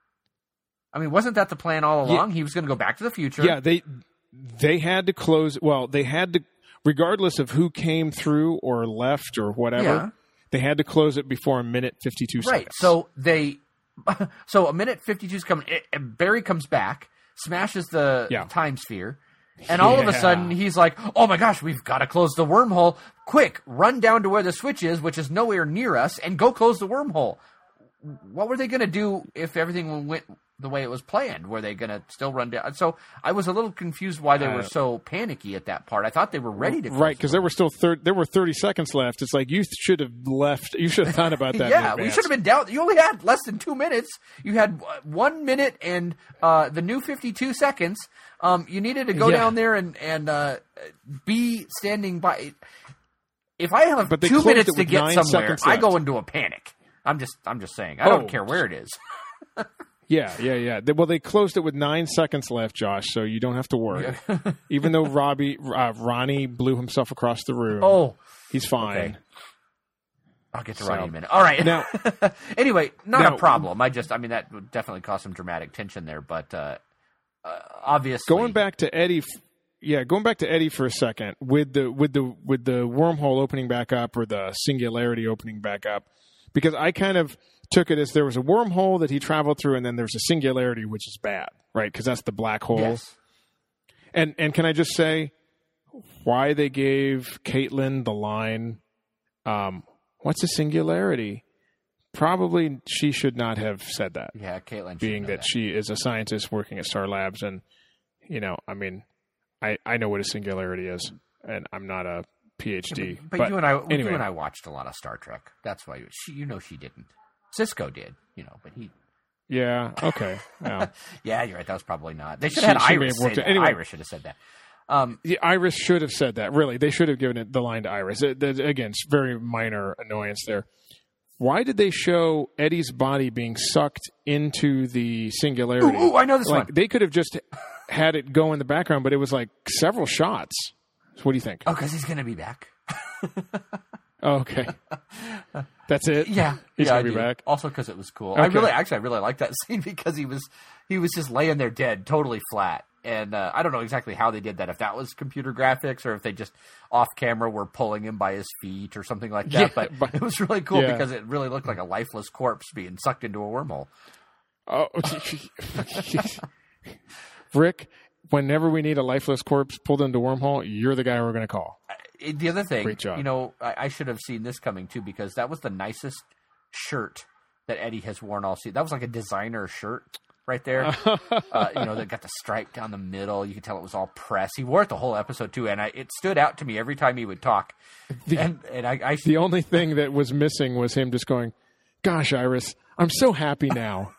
I mean, wasn't that the plan all along? Yeah. He was going to go back to the future. Yeah, they they had to close. Well, they had to, regardless of who came through or left or whatever. Yeah. they had to close it before a minute fifty-two Right. seconds. So they, so a minute fifty-two is coming. It, and Barry comes back, smashes the Yeah. time sphere, and all of a Yeah. sudden he's like, "Oh my gosh, we've got to close the wormhole! Quick, run down to where the switch is, which is nowhere near us, and go close the wormhole." What were they going to do if everything went the way it was planned? Were they going to still run down? So I was a little confused why they were Uh, so panicky at that part. I thought they were ready to close Right, because the there were still thir- there were thirty seconds left. It's like you should have left. You should have thought about that. Yeah, in we advance. should have been down. You only had less than two minutes. You had uh, one minute and uh, the new fifty-two seconds. Um, you needed to go Yeah. down there and and uh, be standing by. If I have But they two closed minutes it to with get nine somewhere, seconds I left. go into a panic. I'm just I'm just saying. I Oh. don't care where it is. Yeah, yeah, yeah. They, well, they closed it with nine seconds left, Josh, so you don't have to worry. Even though Robbie, uh, Ronnie blew himself across the room, Oh, he's fine. okay. I'll get to So- Ronnie in a minute. All right. Now- anyway, not now- a problem. I just I mean that would definitely cause some dramatic tension there, but uh, uh, obviously Going back to Eddie, f- yeah, going back to Eddie for a second with the with the with the wormhole opening back up or the singularity opening back up, because I kind of took it as there was a wormhole that he traveled through, and then there's a singularity, which is bad, right? Because that's the black hole. Yes. And and can I just say why they gave Caitlin the line, um, "What's a singularity?" Probably she should not have said that, Yeah, Caitlin. should being know that, she is a scientist working at Star Labs, and you know, I mean, I I know what a singularity is, and I'm not a PhD. But, you and I, anyway, you and I watched a lot of Star Trek. That's why you, she, you know she didn't. Cisco did, you know, but he. yeah, okay, yeah. Yeah, you're right. That was probably not. They should She- have had she may Iris have worked say it. that. Anyway. Iris should have said that. Um, The Iris should have said that. Really, they should have given it the line to Iris. It, it- again, it's very minor annoyance there. Why did they show Eddie's body being sucked into the singularity? Ooh, ooh, I know this like, one. They could have just had it go in the background, but it was like several shots. So what do you think? oh, because he's going to be back. Oh, okay, that's it. Yeah, he's yeah, gonna I be do. back. Also, because it was cool. I Okay. really, actually, I really liked that scene because he was he was just laying there dead, totally flat. And uh, I don't know exactly how they did that. If that was computer graphics or if they just off camera were pulling him by his feet or something like that. Yeah, but, but- it was really cool yeah. because it really looked like a lifeless corpse being sucked into a wormhole. Oh, Rick. Whenever we need a lifeless corpse pulled into wormhole, you're the guy we're going to call. Uh, The other thing, Great job. you know, I, I should have seen this coming too because that was the nicest shirt that Eddie has worn all season. That was like a designer shirt right there. uh, you know, that got the stripe down the middle. You could tell it was all press. He wore it the whole episode too, and I, it stood out to me every time he would talk. The- and and I, I The only thing that was missing was him just going, "Gosh, Iris, I'm so happy now."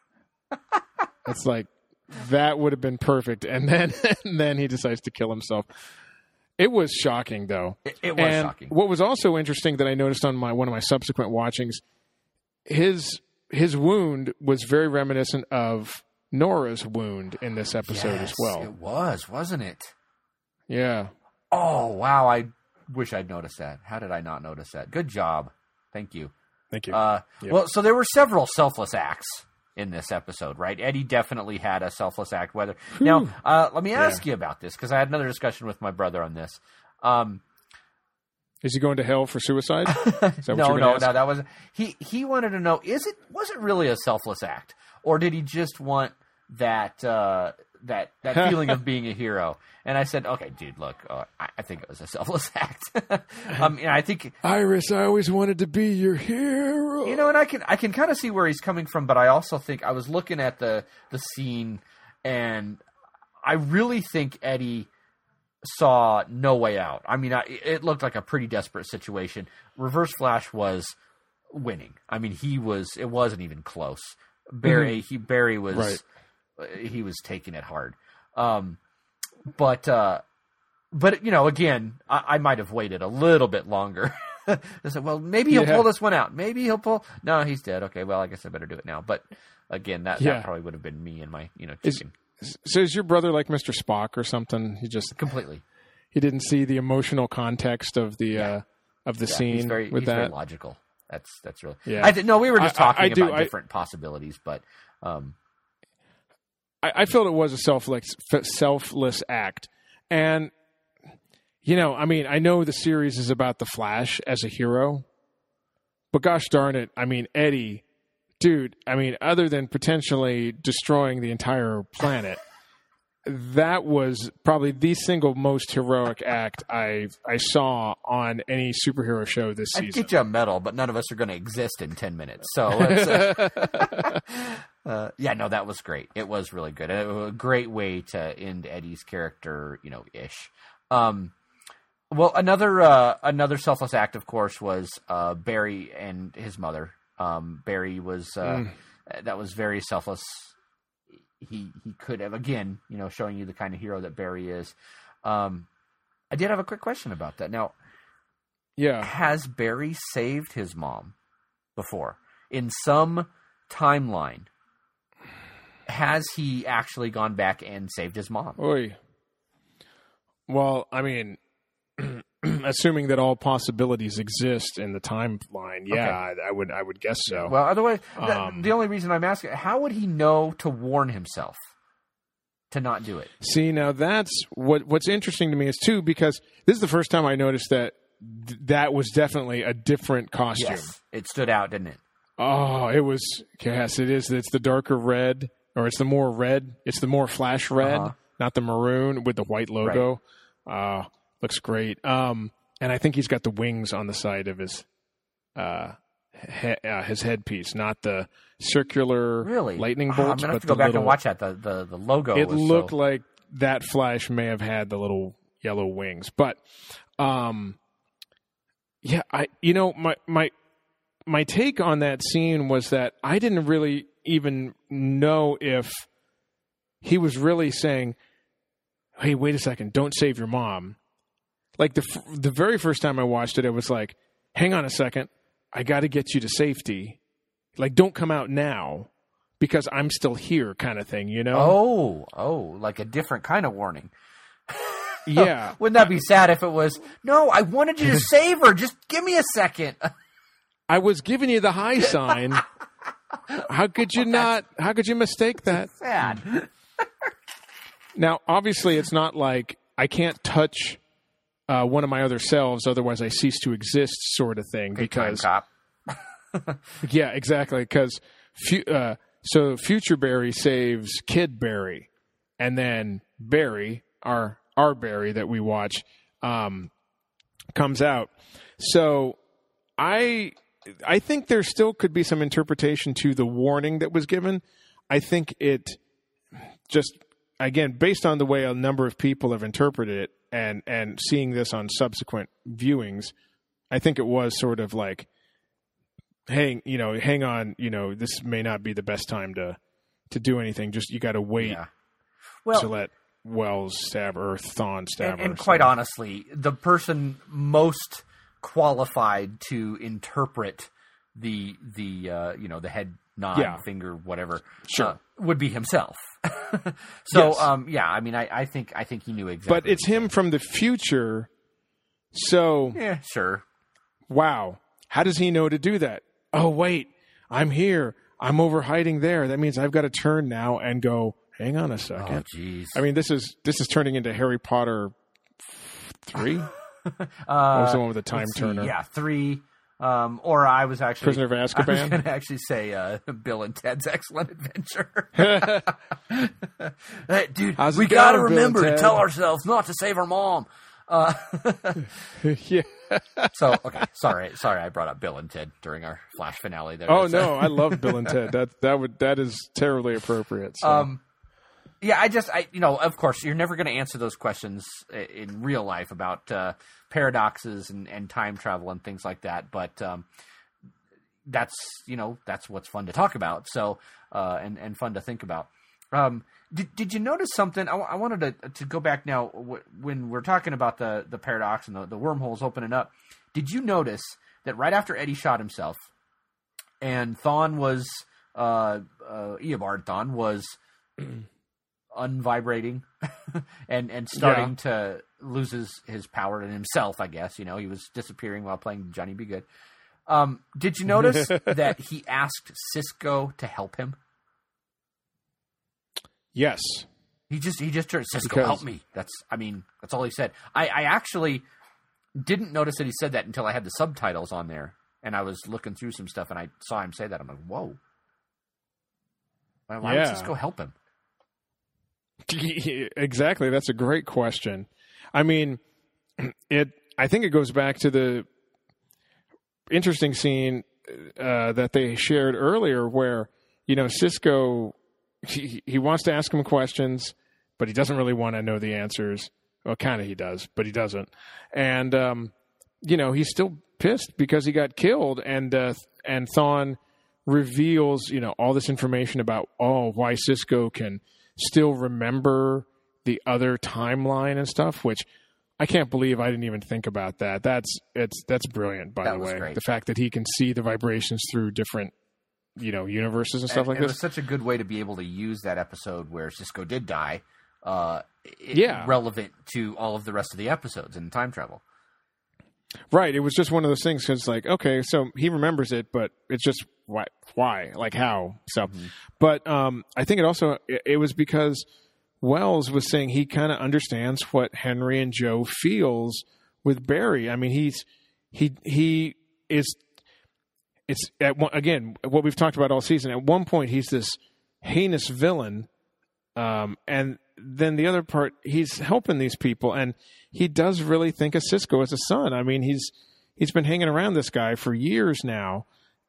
It's like that would have been perfect, and then and then he decides to kill himself. It was shocking, though. It- it was And shocking. What was also interesting that I noticed on my one of my subsequent watchings, his his wound was very reminiscent of Nora's wound in this episode as Yes, well. it was, wasn't it? Yeah. Oh wow! I wish I'd noticed that. How did I not notice that? Good job. Thank you. Thank you. Uh, Yep. Well, so there were several selfless acts in this episode, right? Eddie definitely had a selfless act. Whether now, uh, let me ask you about this because I had another discussion with my brother on this. Um, Is he going to hell for suicide? Is that what no, you're gonna no, ask? no. That was he. He wanted to know: is it was it really a selfless act, or did he just want that uh, that that feeling of being a hero? And I said, okay, dude, look, uh, I, I think it was a selfless act. um, you know, I think Iris, I always wanted to be your hero. you know, and I can I can kind of see where he's coming from, but I also think I was looking at the the scene, and I really think Eddie saw no way out. I mean, I, it looked like a pretty desperate situation. Reverse Flash was winning. I mean, he was. It wasn't even close. Barry, he Barry was. Right. uh, He was taking it hard. Um, but uh, but you know, again, I, I might have waited a little bit longer. I said, well, maybe he'll Yeah. pull this one out. Maybe he'll pull. No, he's dead. Okay, well, I guess I better do it now. But again, that, Yeah. that probably would have been me and my you know Is- chicken So is your brother like Mister Spock or something? He just completely. he didn't see the emotional context of the uh, of the Yeah, scene he's very, with he's very that. logical. That's that's really. Yeah. I th- no, we were just I- I- talking I do- about I- different possibilities, but um, I, I felt it was a selfless selfless act, and you know, I mean, I know the series is about the Flash as a hero, But gosh darn it, I mean, Eddie, dude, I mean, other than potentially destroying the entire planet, that was probably the single most heroic act I I saw on any superhero show this I'd season. get you a medal, but none of us are going to exist in ten minutes. So, let's, uh, uh, yeah, no, that was great. It was really good. A, a great way to end Eddie's character, you know, ish. Um, well, another uh, another selfless act, of course, was uh, Barry and his mother. Um, Barry was uh, mm. that was very selfless. He he could have, again, you know, showing you the kind of hero that Barry is. Um, I did have a quick question about that. Now, yeah, has Barry saved his mom before in some timeline? Has he actually gone back and saved his mom? Oy. Well, I mean, assuming that all possibilities exist in the timeline, yeah, okay. I, I would I would guess so. Well, otherwise, the, um, the only reason I'm asking, how would he know to warn himself to not do it? See, now that's what what's interesting to me is too, because this is the first time I noticed that th- that was definitely a different costume. Yes, it stood out, didn't it? Oh, it was. Yes, it is. It's the darker red, or it's the more red. It's the more flash red, uh-huh. not the maroon with the white logo. Right. Uh, looks great. Um, and I think he's got the wings on the side of his uh, he, uh, his headpiece, not the circular really? lightning Oh, bolts. I'm gonna have but to go the back little, and watch that. The the, the logo. It was looked so... like that Flash may have had the little yellow wings, but um, yeah, I you know my my my take on that scene was that I didn't really even know if he was really saying, hey, wait a second, don't save your mom. Like the the very first time I watched it, it was like, hang on a second, I got to get you to safety. Like, don't come out now because I'm still here, kind of thing, you know? Oh, oh, like a different kind of warning. Yeah. Wouldn't that be sad if it was, no, I wanted you to save her, just give me a second. I was giving you the high sign. How could you not, how could you mistake that? Sad. Now, obviously, it's not like I can't touch uh, one of my other selves, otherwise I cease to exist, sort of thing. Big because, time cop. yeah, exactly. Because fu- uh, so Future Barry saves Kid Barry, and then Barry, our our Barry that we watch, um, comes out. So I I think there still could be some interpretation to the warning that was given. I think it just. Again, based on the way a number of people have interpreted it and, and seeing this on subsequent viewings, I think it was sort of like, hang, you know, hang on, you know, this may not be the best time to, to do anything. Just, you got to wait yeah. well, to let Wells stab her, Thawne stab and, her. And quite so. honestly, the person most qualified to interpret the, the uh, you know, the head nod, yeah. finger, whatever, sure. uh, would be himself. so, yes. um, yeah, I mean, I, I think I think he knew exactly. But it's him from the future, so... Yeah, sure. Wow. How does he know to do that? Oh, wait, I'm here. I'm over hiding there. That means I've got to turn now and go, hang on a second. Oh, jeez. I mean, this is this is turning into Harry Potter three? uh, What was the one with the time see, turner? Yeah, three. Um, or I was actually Prisoner of I was Azkaban. going to actually say uh, Bill and Ted's Excellent Adventure. Hey, dude, How's we it got to going, Bill remember and to Ted? tell ourselves not to save our mom. Uh, Yeah. so okay, sorry, sorry, I brought up Bill and Ted during our Flash finale. There. Oh That's, no, uh, I love Bill and Ted. That that would that is terribly appropriate. So. Um, yeah, I just, I you know, of course, you're never going to answer those questions in real life about uh, paradoxes and, and time travel and things like that. But um, that's, you know, that's what's fun to talk about. So, uh, and and fun to think about. Um, did did you notice something? I, I wanted to to go back now w- when we're talking about the the paradox and the, the wormholes opening up. Did you notice that right after Eddie shot himself, and Thawne was uh, uh, Eobard Thawne was unvibrating and and starting Yeah. to lose his, his power in himself, I guess. You know, he was disappearing while playing Johnny Be Good. Um, did you notice that he asked Cisco to help him? Yes. He just he just turned, Cisco, Because- help me. That's I mean, that's all he said. I, I actually didn't notice that he said that until I had the subtitles on there. and I was looking through some stuff, and I saw him say that. I'm like, whoa. Why, why Yeah. would Sisko help him? Exactly. That's a great question. I mean, it. I think it goes back to the interesting scene uh, that they shared earlier, where you know Sisko he, he wants to ask him questions, but he doesn't really want to know the answers. Well, kind of he does, but he doesn't. And um, you know he's still pissed because he got killed, and uh, and Thawne reveals you know all this information about oh why Sisko can still remember the other timeline and stuff, which I can't believe I didn't even think about that. That's it's that's brilliant, by That the was way. great. The fact that he can see the vibrations through different, you know, universes and stuff and, like and this. It was such a good way to be able to use that episode where Sisko did die, uh, it, Yeah. relevant to all of the rest of the episodes in time travel. Right. It was just one of those things because, like, okay, so he remembers it, but it's just why, why, like how. So, Mm-hmm. but um, I think it also it, it was because Wells was saying he kind of understands what Henry and Joe feels with Barry. I mean, he's he he is. It's at one, again what we've talked about all season. At one point, he's this heinous villain, um, and then the other part, he's helping these people, and he does really think of Sisko as a son. I mean, he's he's been hanging around this guy for years now,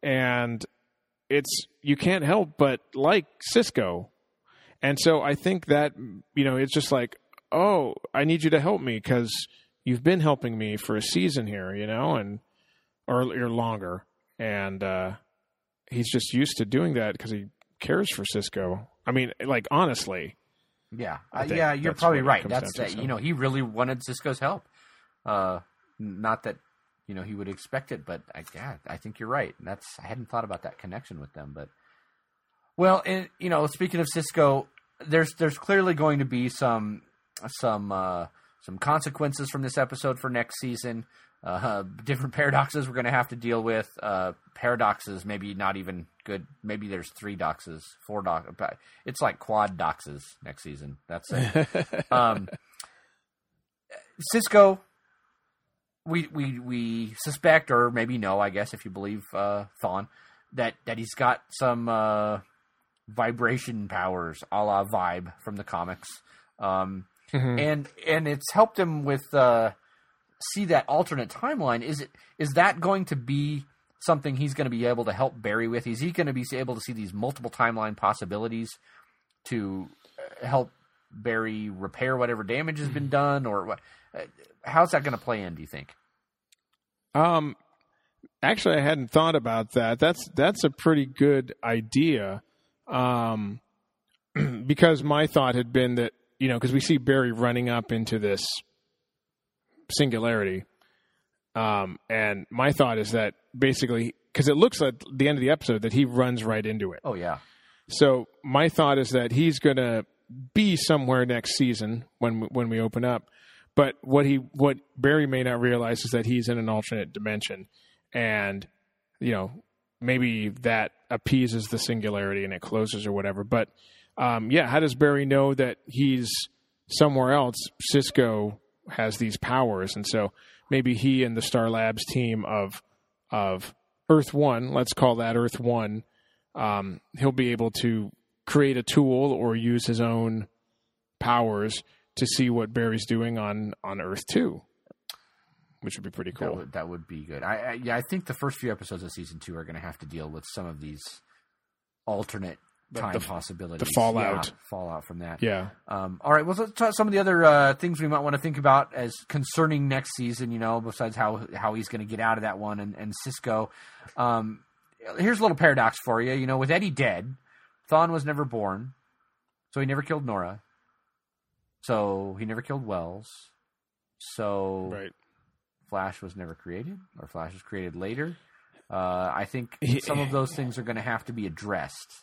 and it's you can't help but like Sisko. And so I think that, you know, it's just like, oh, I need you to help me because you've been helping me for a season here, you know, and or, or longer. And uh, he's just used to doing that because he cares for Sisko. I mean, like, honestly. Yeah, I uh, think yeah, you're that's probably what it right. comes That's down to, that. so. You know, he really wanted Sisko's help. Uh, not that you know he would expect it, but I, yeah, I think you're right. That's I hadn't thought about that connection with them, but well, and you know, speaking of Sisko, there's there's clearly going to be some some uh, some consequences from this episode for next season. Uh, different paradoxes we're going to have to deal with. Uh, paradoxes, maybe not even good. Maybe there's three doxes, four dox. It's like quad doxes next season. That's it. um, Sisko, we we we suspect, or maybe know, I guess, if you believe uh, Thawne, that that he's got some uh, vibration powers, a la Vibe from the comics, um, Mm-hmm. and and it's helped him with. Uh, see that alternate timeline. Is it is that going to be something he's going to be able to help Barry with? Is he going to be able to see these multiple timeline possibilities to help Barry repair whatever damage has been done, or what? How's that going to play in, do you think? Um, actually, I hadn't thought about that. That's that's a pretty good idea. Um, because my thought had been that, you know, because we see Barry running up into this singularity. Um, and my thought is that basically, because it looks at the end of the episode that he runs right into it. Oh, yeah. So my thought is that he's going to be somewhere next season when we, when we open up. But what he what Barry may not realize is that he's in an alternate dimension, and you know maybe that appeases the singularity and it closes or whatever. But um, yeah, how does Barry know that he's somewhere else? Sisko has these powers, and so maybe he and the Star Labs team of of Earth One, let's call that Earth One, um, he'll be able to create a tool or use his own powers to see what Barry's doing on, on Earth Two, which would be pretty cool. That would, that would be good. I, I yeah, I think the first few episodes of season two are going to have to deal with some of these alternate time the, possibilities. the fallout. Yeah, fallout from that. Yeah. Um, all right. Well, let's talk some of the other uh, things we might want to think about as concerning next season. You know, besides how how he's going to get out of that one and, and Sisko. Um, here's a little paradox for you. You know, with Eddie dead, Thawne was never born, so he never killed Nora. So he never killed Wells. So Right. Flash was never created, or Flash was created later. Uh, I think He- some of those things are going to have to be addressed.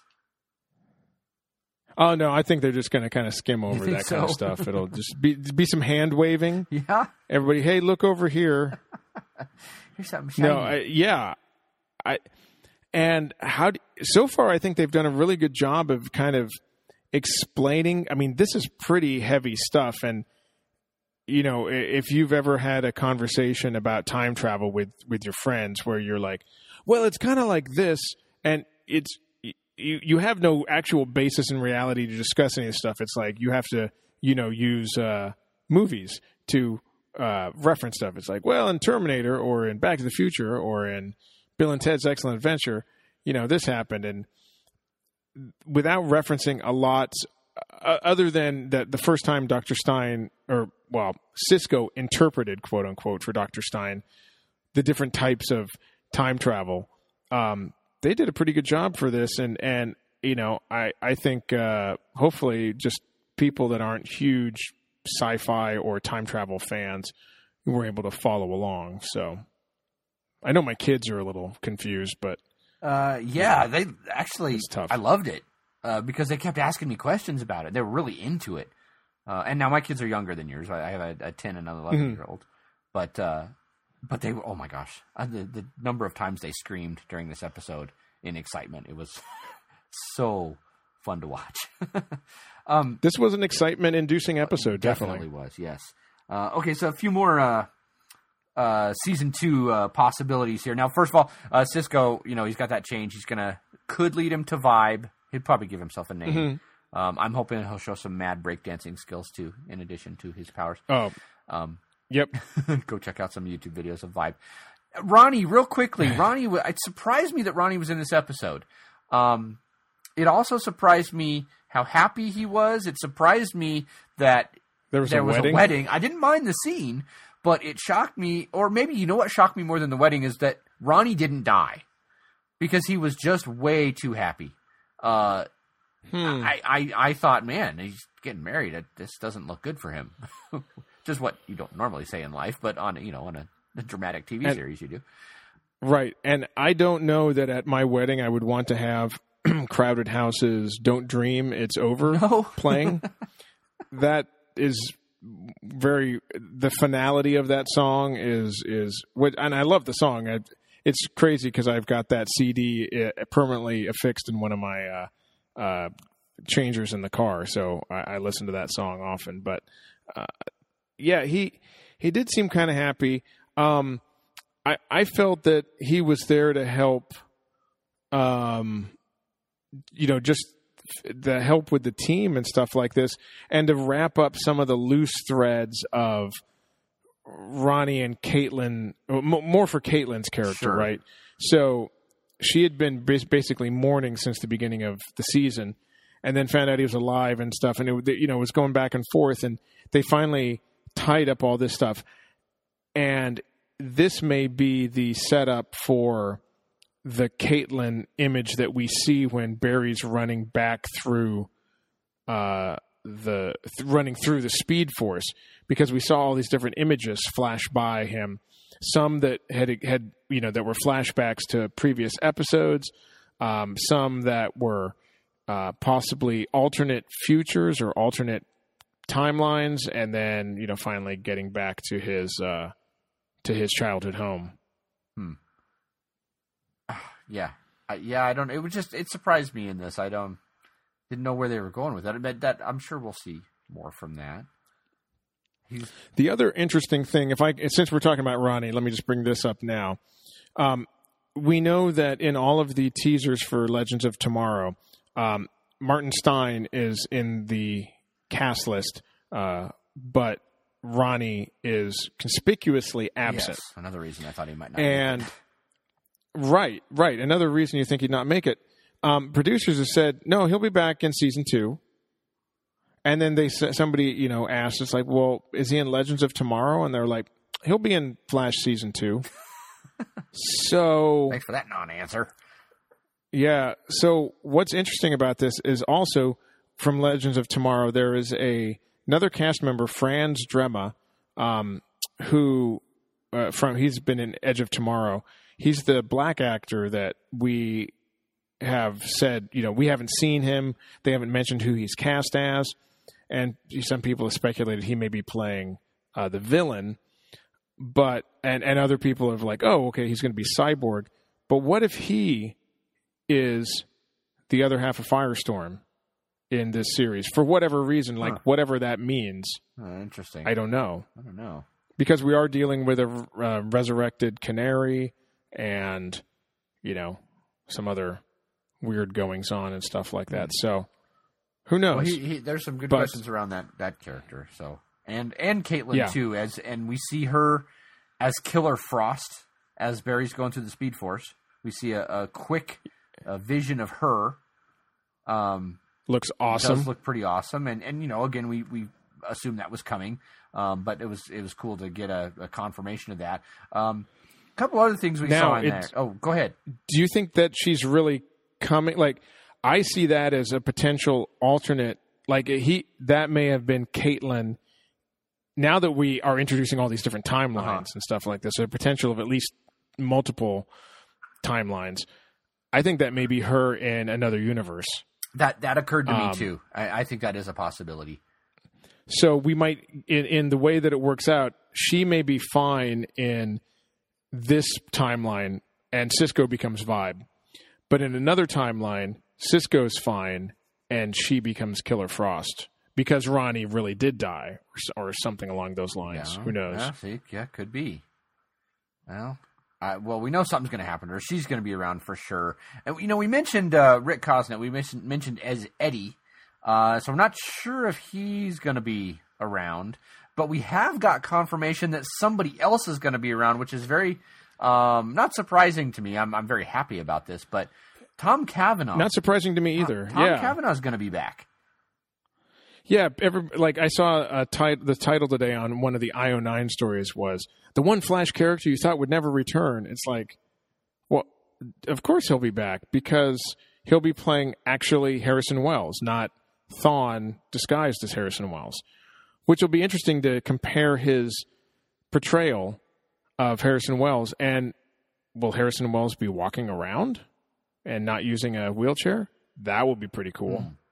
Oh no, I think they're just going to kind of skim over think that kind of so? stuff. It'll just be be some hand waving. Yeah, Everybody, hey, look over here. here's something shiny. No, I, yeah, I and how do, so far I think they've done a really good job of kind of explaining. I mean, this is pretty heavy stuff, and you know, if you've ever had a conversation about time travel with, with your friends where you're like, well, it's kind of like this, and it's you, you have no actual basis in reality to discuss any of this stuff. It's like you have to, you know, use uh, movies to uh, reference stuff. It's like, well, in Terminator or in Back to the Future or in Bill and Ted's Excellent Adventure, you know, this happened. And without referencing a lot uh, other than that the first time Doctor Stein, or, well, Sisko interpreted, quote unquote, for Doctor Stein, the different types of time travel, um, they did a pretty good job for this. And, and you know, I, I think uh, hopefully just people that aren't huge sci-fi or time travel fans were able to follow along. So I know my kids are a little confused, but uh, yeah, they actually, it's tough. I loved it uh, because they kept asking me questions about it. They were really into it. Uh, and now my kids are younger than yours. I have a, a ten and an eleven mm-hmm. year old, but, uh, but they were, oh my gosh, uh, the, the number of times they screamed during this episode in excitement. It was so fun to watch. um, this was an excitement inducing episode. Definitely. Definitely was. Yes. Uh, okay. So a few more, uh, uh, season two, uh, possibilities here. Now, first of all, uh, Sisko, you know, he's got that change. He's going to, could lead him to Vibe. He'd probably give himself a name. Mm-hmm. Um, I'm hoping he'll show some mad breakdancing skills too, in addition to his powers. Oh, um, yep. Go check out some YouTube videos of Vibe. Ronnie, real quickly, Ronnie, it surprised me that Ronnie was in this episode. Um, it also surprised me how happy he was. It surprised me that there was, there a, was wedding. a wedding. I didn't mind the scene, but it shocked me, or maybe you know what shocked me more than the wedding is that Ronnie didn't die because he was just way too happy. Uh, hmm. I, I, I thought, man, he's getting married. This doesn't look good for him. Just what you don't normally say in life, but on, you know, on a, a dramatic T V and, series you do. Right. And I don't know that at my wedding I would want to have Crowded House's Don't Dream It's Over no. playing. That is very, the finality of that song is, is what, and I love the song. I, it's crazy because I've got that C D permanently affixed in one of my uh, uh, changers in the car. So I, I listen to that song often, but uh, yeah, he, he did seem kind of happy. Um, I, I felt that he was there to help, um, you know, just the help with the team and stuff like this, and to wrap up some of the loose threads of Ronnie and Caitlin, more for Caitlin's character, sure. right? So she had been basically mourning since the beginning of the season, and then found out he was alive and stuff, and it, you know, was going back and forth, and they finally tied up all this stuff. And this may be the setup for the Caitlin image that we see when Barry's running back through uh, the th- running through the Speed Force, because we saw all these different images flash by him. Some that had had you know that were flashbacks to previous episodes, um, some that were uh, possibly alternate futures or alternate timelines, and then you know finally getting back to his. Uh, to his childhood home. Hmm. Yeah. I, yeah, I don't, it was just, it surprised me in this. I don't, didn't know where they were going with that. But that, I'm sure we'll see more from that. He's... The other interesting thing, if I, since we're talking about Ronnie, let me just bring this up now. Um, we know that in all of the teasers for Legends of Tomorrow, um, Martin Stein is in the cast list, uh, but Ronnie is conspicuously absent. Yes, another reason I thought he might not and make it. Right, right. Another reason you think he'd not make it. Um, producers have said, no, he'll be back in season two. And then they somebody, you know, asked, it's like, well, is he in Legends of Tomorrow? And they're like, he'll be in Flash season two. So thanks for that non-answer. Yeah. So what's interesting about this is also from Legends of Tomorrow, there is a another cast member, Franz Drema, um, who uh, from he's been in Edge of Tomorrow. He's the black actor that we have said, you know, we haven't seen him. They haven't mentioned who he's cast as. And some people have speculated he may be playing uh, the villain. But, and, and other people have like, oh, okay, he's going to be Cyborg. But what if he is the other half of Firestorm? in this series for whatever reason, like Huh. whatever that means. Oh, interesting. I don't know. I don't know. Because we are dealing with a uh, resurrected canary and, you know, some other weird goings on and stuff like that. So, who knows? Well, he, he, there's some good But- questions around that, that character. So, and and Caitlin Yeah. too, as and we see her as Killer Frost as Barry's going through the Speed Force. We see a, a quick a vision of her. Um, Looks It awesome. does look pretty awesome, and and you know, again, we we assumed that was coming, um, but it was it was cool to get a, a confirmation of that. Um, a couple other things we Now, saw in there. it's- Oh, go ahead. Do you think that she's really coming? Like, I see that as a potential alternate. Like, he that may have been Caitlin. Now that we are introducing all these different timelines Uh-huh. and stuff like this, a potential of at least multiple timelines. I think that may be her in another universe. That that occurred to me Um, too. I, I think that is a possibility. So we might, in, in the way that it works out, she may be fine in this timeline, and Cisco becomes Vibe. But in another timeline, Cisco's fine, and she becomes Killer Frost because Ronnie really did die, or, s- or something along those lines. Yeah, Who knows? Yeah, see, yeah, could be. Well, I, well, we know something's going to happen to her. She's going to be around for sure. And you know, we mentioned uh, Rick Cosnet. We mentioned mentioned as Eddie. Uh, so we're not sure if he's going to be around, but we have got confirmation that somebody else is going to be around, which is very um, not surprising to me. I'm I'm very happy about this, but Tom Cavanaugh. Not surprising to me either. Tom yeah, Cavanaugh is going to be back. yeah. Every, like I saw a tit- the title today on one of the I O nine stories was the one Flash character you thought would never return. It's like, well, of course he'll be back because he'll be playing actually Harrison Wells, not Thawne disguised as Harrison Wells, which will be interesting to compare his portrayal of Harrison Wells. And will Harrison Wells be walking around and not using a wheelchair? That would be pretty cool. Mm.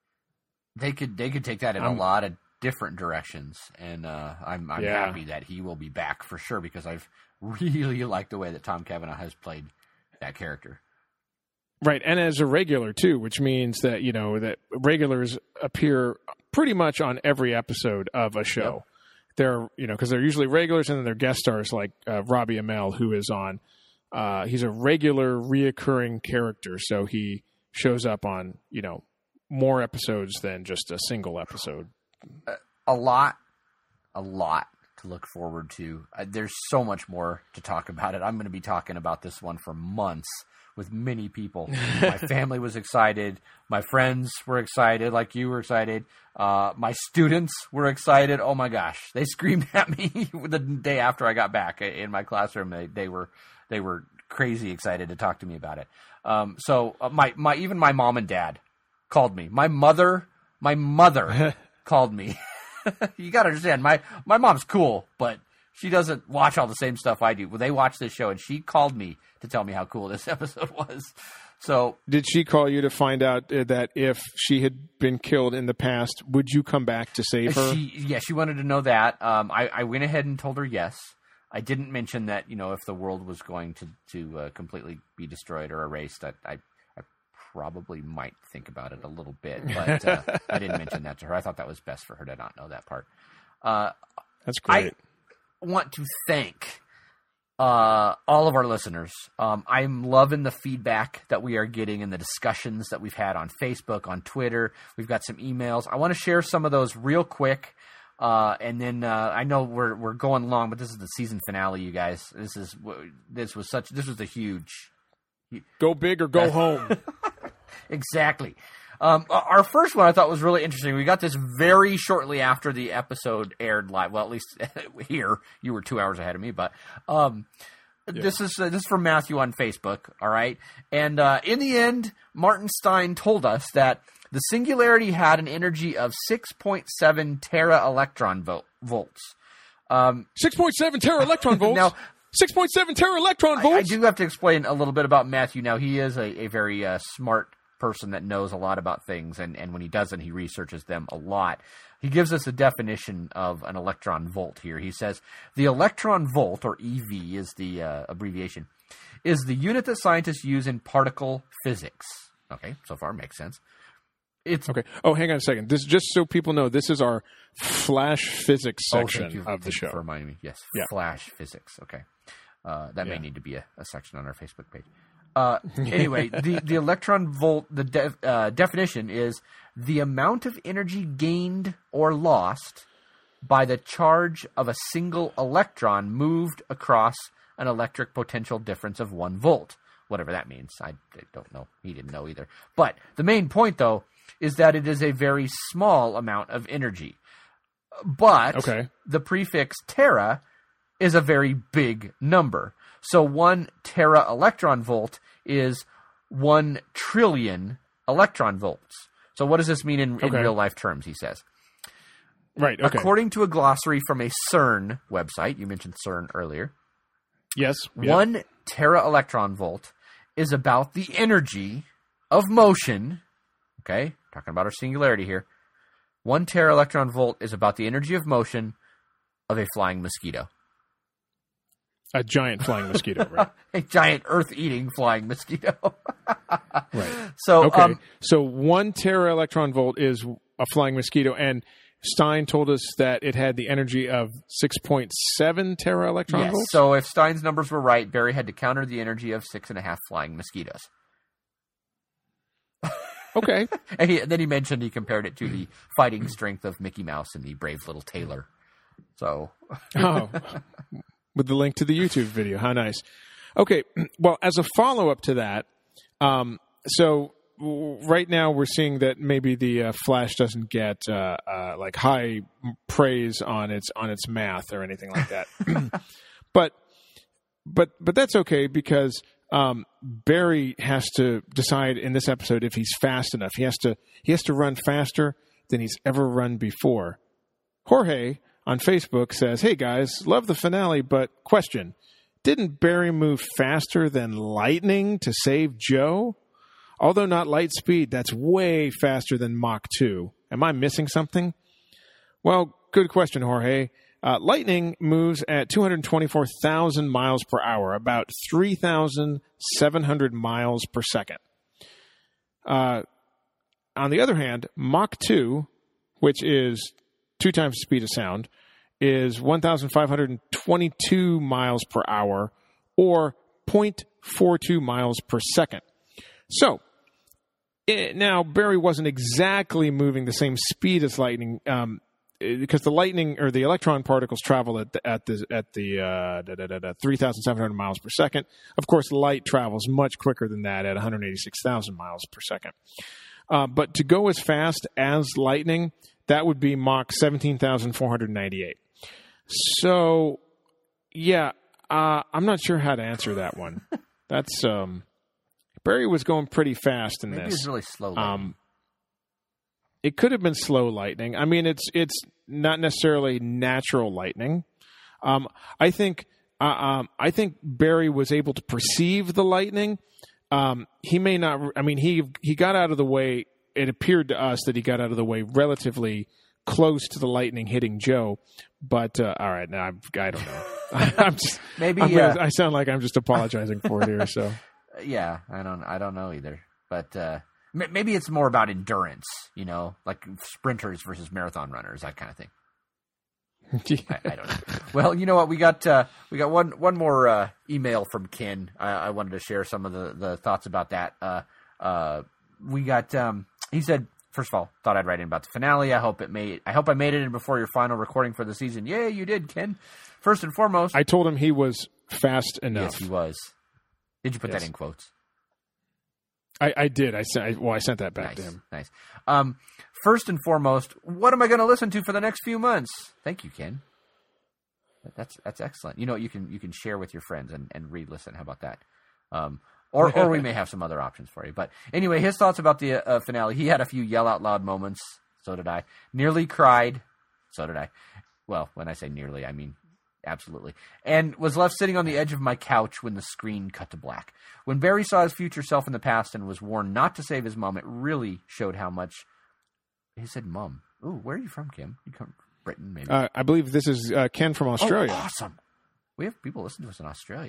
They could they could take that in Um, a lot of different directions, and uh, I'm I'm Yeah. happy that he will be back for sure because I've really liked the way that Tom Cavanaugh has played that character. Right, and as a regular too, which means that you know that regulars appear pretty much on every episode of a show. Yep. They're you know because they're usually regulars, and then they're guest stars like uh, Robbie Amell, who is on. Uh, he's a regular, reoccurring character, so he shows up on you know more episodes than just a single episode. A lot, a lot to look forward to. Uh, there's so much more to talk about it. I'm going to be talking about this one for months with many people. My family was excited. My friends were excited, like you were excited. Uh, my students were excited. Oh my gosh, they screamed at me the day after I got back in my classroom. They, they were they were crazy excited to talk to me about it. Um, so uh, my my even my mom and dad called me. My mother, my mother called me. You got to understand, my my mom's cool, but she doesn't watch all the same stuff I do. Well, they watch this show, and she called me to tell me how cool this episode was. So, Did she call you to find out uh, that if she had been killed in the past, would you come back to save her? she, yeah, she wanted to know that. Um, I, I went ahead and told her yes. I didn't mention that, you know, if the world was going to to uh, completely be destroyed or erased, I, I I probably might think about it a little bit, but uh, I didn't mention that to her. I thought that was best for her to not know that part. Uh, That's great. I want to thank uh, all of our listeners. Um, I'm loving the feedback that we are getting and the discussions that we've had on Facebook, on Twitter. We've got some emails. I want to share some of those real quick. Uh, and then uh, I know we're we're going long, but this is the season finale, you guys. This is this was such this was a huge, Go big or go home. exactly. Um, our first one I thought was really interesting. We got this very shortly after the episode aired live. Well, at least here you were two hours ahead of me, but um, yeah. this is uh, this is from Matthew on Facebook. All right, and uh, in the end, Martin Stein told us that the Singularity had an energy of six point seven tera electron vo- volts. Um, six point seven tera electron volts. Now, six point seven tera electron volts. I, I do have to explain a little bit about Matthew. Now, he is a, a very uh, smart person that knows a lot about things, and, and when he doesn't, he researches them a lot. He gives us a definition of an electron volt here. He says, the electron volt, or E V is the uh, abbreviation, is the unit that scientists use in particle physics. Okay, so far makes sense. It's Okay. Oh, hang on a second. This just so people know, this is our Flash Physics oh, section thank you, of the thank you show. for reminding me. Yes, Yeah. Flash Physics. Okay, uh, that Yeah. may need to be a, a section on our Facebook page. Uh, anyway, the, the electron volt, the de- uh, definition is the amount of energy gained or lost by the charge of a single electron moved across an electric potential difference of one volt. Whatever that means. I, I don't know. He didn't know either. But the main point, though, is that it is a very small amount of energy. But Okay. the prefix tera is a very big number. So one tera electron volt is one trillion electron volts. So what does this mean in, in Okay. real life terms, he says? Right. Okay. According to a glossary from a CERN website, you mentioned CERN earlier, yes. Yeah. one tera electron volt is about the energy of motion. Okay, talking about our singularity here. One tera electron volt is about the energy of motion of a flying mosquito. A giant flying mosquito, right? A giant earth-eating flying mosquito. Right. So, Okay. um, so one tera electron volt is a flying mosquito, and Stein told us that it had the energy of six point seven tera electron yes. volts. So if Stein's numbers were right, Barry had to counter the energy of six and a half flying mosquitoes. Okay. And, he, and then he mentioned he compared it to the fighting strength of Mickey Mouse and the brave little tailor. So, Oh, with the link to the YouTube video. How nice. Okay. Well, as a follow-up to that, um, so w- right now we're seeing that maybe the uh, Flash doesn't get uh, uh, like high praise on its on its math or anything like that. but but but that's okay because um, Barry has to decide in this episode if he's fast enough. He has to he has to run faster than he's ever run before. Jorge on Facebook says, "Hey guys, love the finale, but question: didn't Barry move faster than lightning to save Joe? Although not light speed, that's way faster than Mach two. Am I missing something?" Well, good question, Jorge. Uh, lightning moves at two hundred twenty-four thousand miles per hour, about three thousand seven hundred miles per second. Uh, on the other hand, Mach two, which is two times the speed of sound, is one thousand five hundred twenty-two miles per hour, or zero point four two miles per second. So, it, now Barry wasn't exactly moving the same speed as lightning, um, because the lightning or the electron particles travel at the, at the at the uh, da, da, da, da, three thousand seven hundred miles per second. Of course, light travels much quicker than that at one hundred eighty-six thousand miles per second. Uh, but to go as fast as lightning, that would be Mach seventeen thousand four hundred ninety-eight. So, yeah, uh, I'm not sure how to answer that one. That's um, Barry was going pretty fast in maybe this. it's really slow. lightning. Um, it could have been slow lightning. I mean, it's it's not necessarily natural lightning. Um, I think uh, um, I think Barry was able to perceive the lightning. Um, he may not. I mean, he he got out of the way. It appeared to us that he got out of the way relatively close to the lightning hitting Joe. But uh, all right, now I'm, I don't know. I'm just, Maybe I'm gonna, uh, I sound like I'm just apologizing for it here. So yeah, I don't I don't know either. But uh, m- maybe it's more about endurance, you know, like sprinters versus marathon runners, that kind of thing. I, I don't know. Well, you know what? We got uh, we got one one more uh, email from Ken. I, I wanted to share some of the, the thoughts about that. Uh, uh, we got. Um, he said, first of all, thought I'd write in about the finale. I hope it made. I hope I made it in before your final recording for the season. Yeah, you did, Ken. First and foremost, I told him he was fast enough. yes, he was. Did you put Yes. that in quotes? I, I did. I sent. I, well, I sent that back Nice, to him. nice. Um, first and foremost, what am I going to listen to for the next few months? Thank you, Ken. That's that's excellent. You know, you can you can share with your friends and, and re-listen. How about that? Um, or or we may have some other options for you. But anyway, his thoughts about the uh, finale. He had a few yell out loud moments. So did I. Nearly cried. So did I. Well, when I say nearly, I mean absolutely. And was left sitting on the edge of my couch when the screen cut to black. When Barry saw his future self in the past and was warned not to save his mom, it really showed how much. He said, "Mom." Ooh, where are you from, Kim? You come from Britain, maybe. Uh, I believe this is uh, Ken from Australia. Oh, awesome. We have people listening to us in Australia.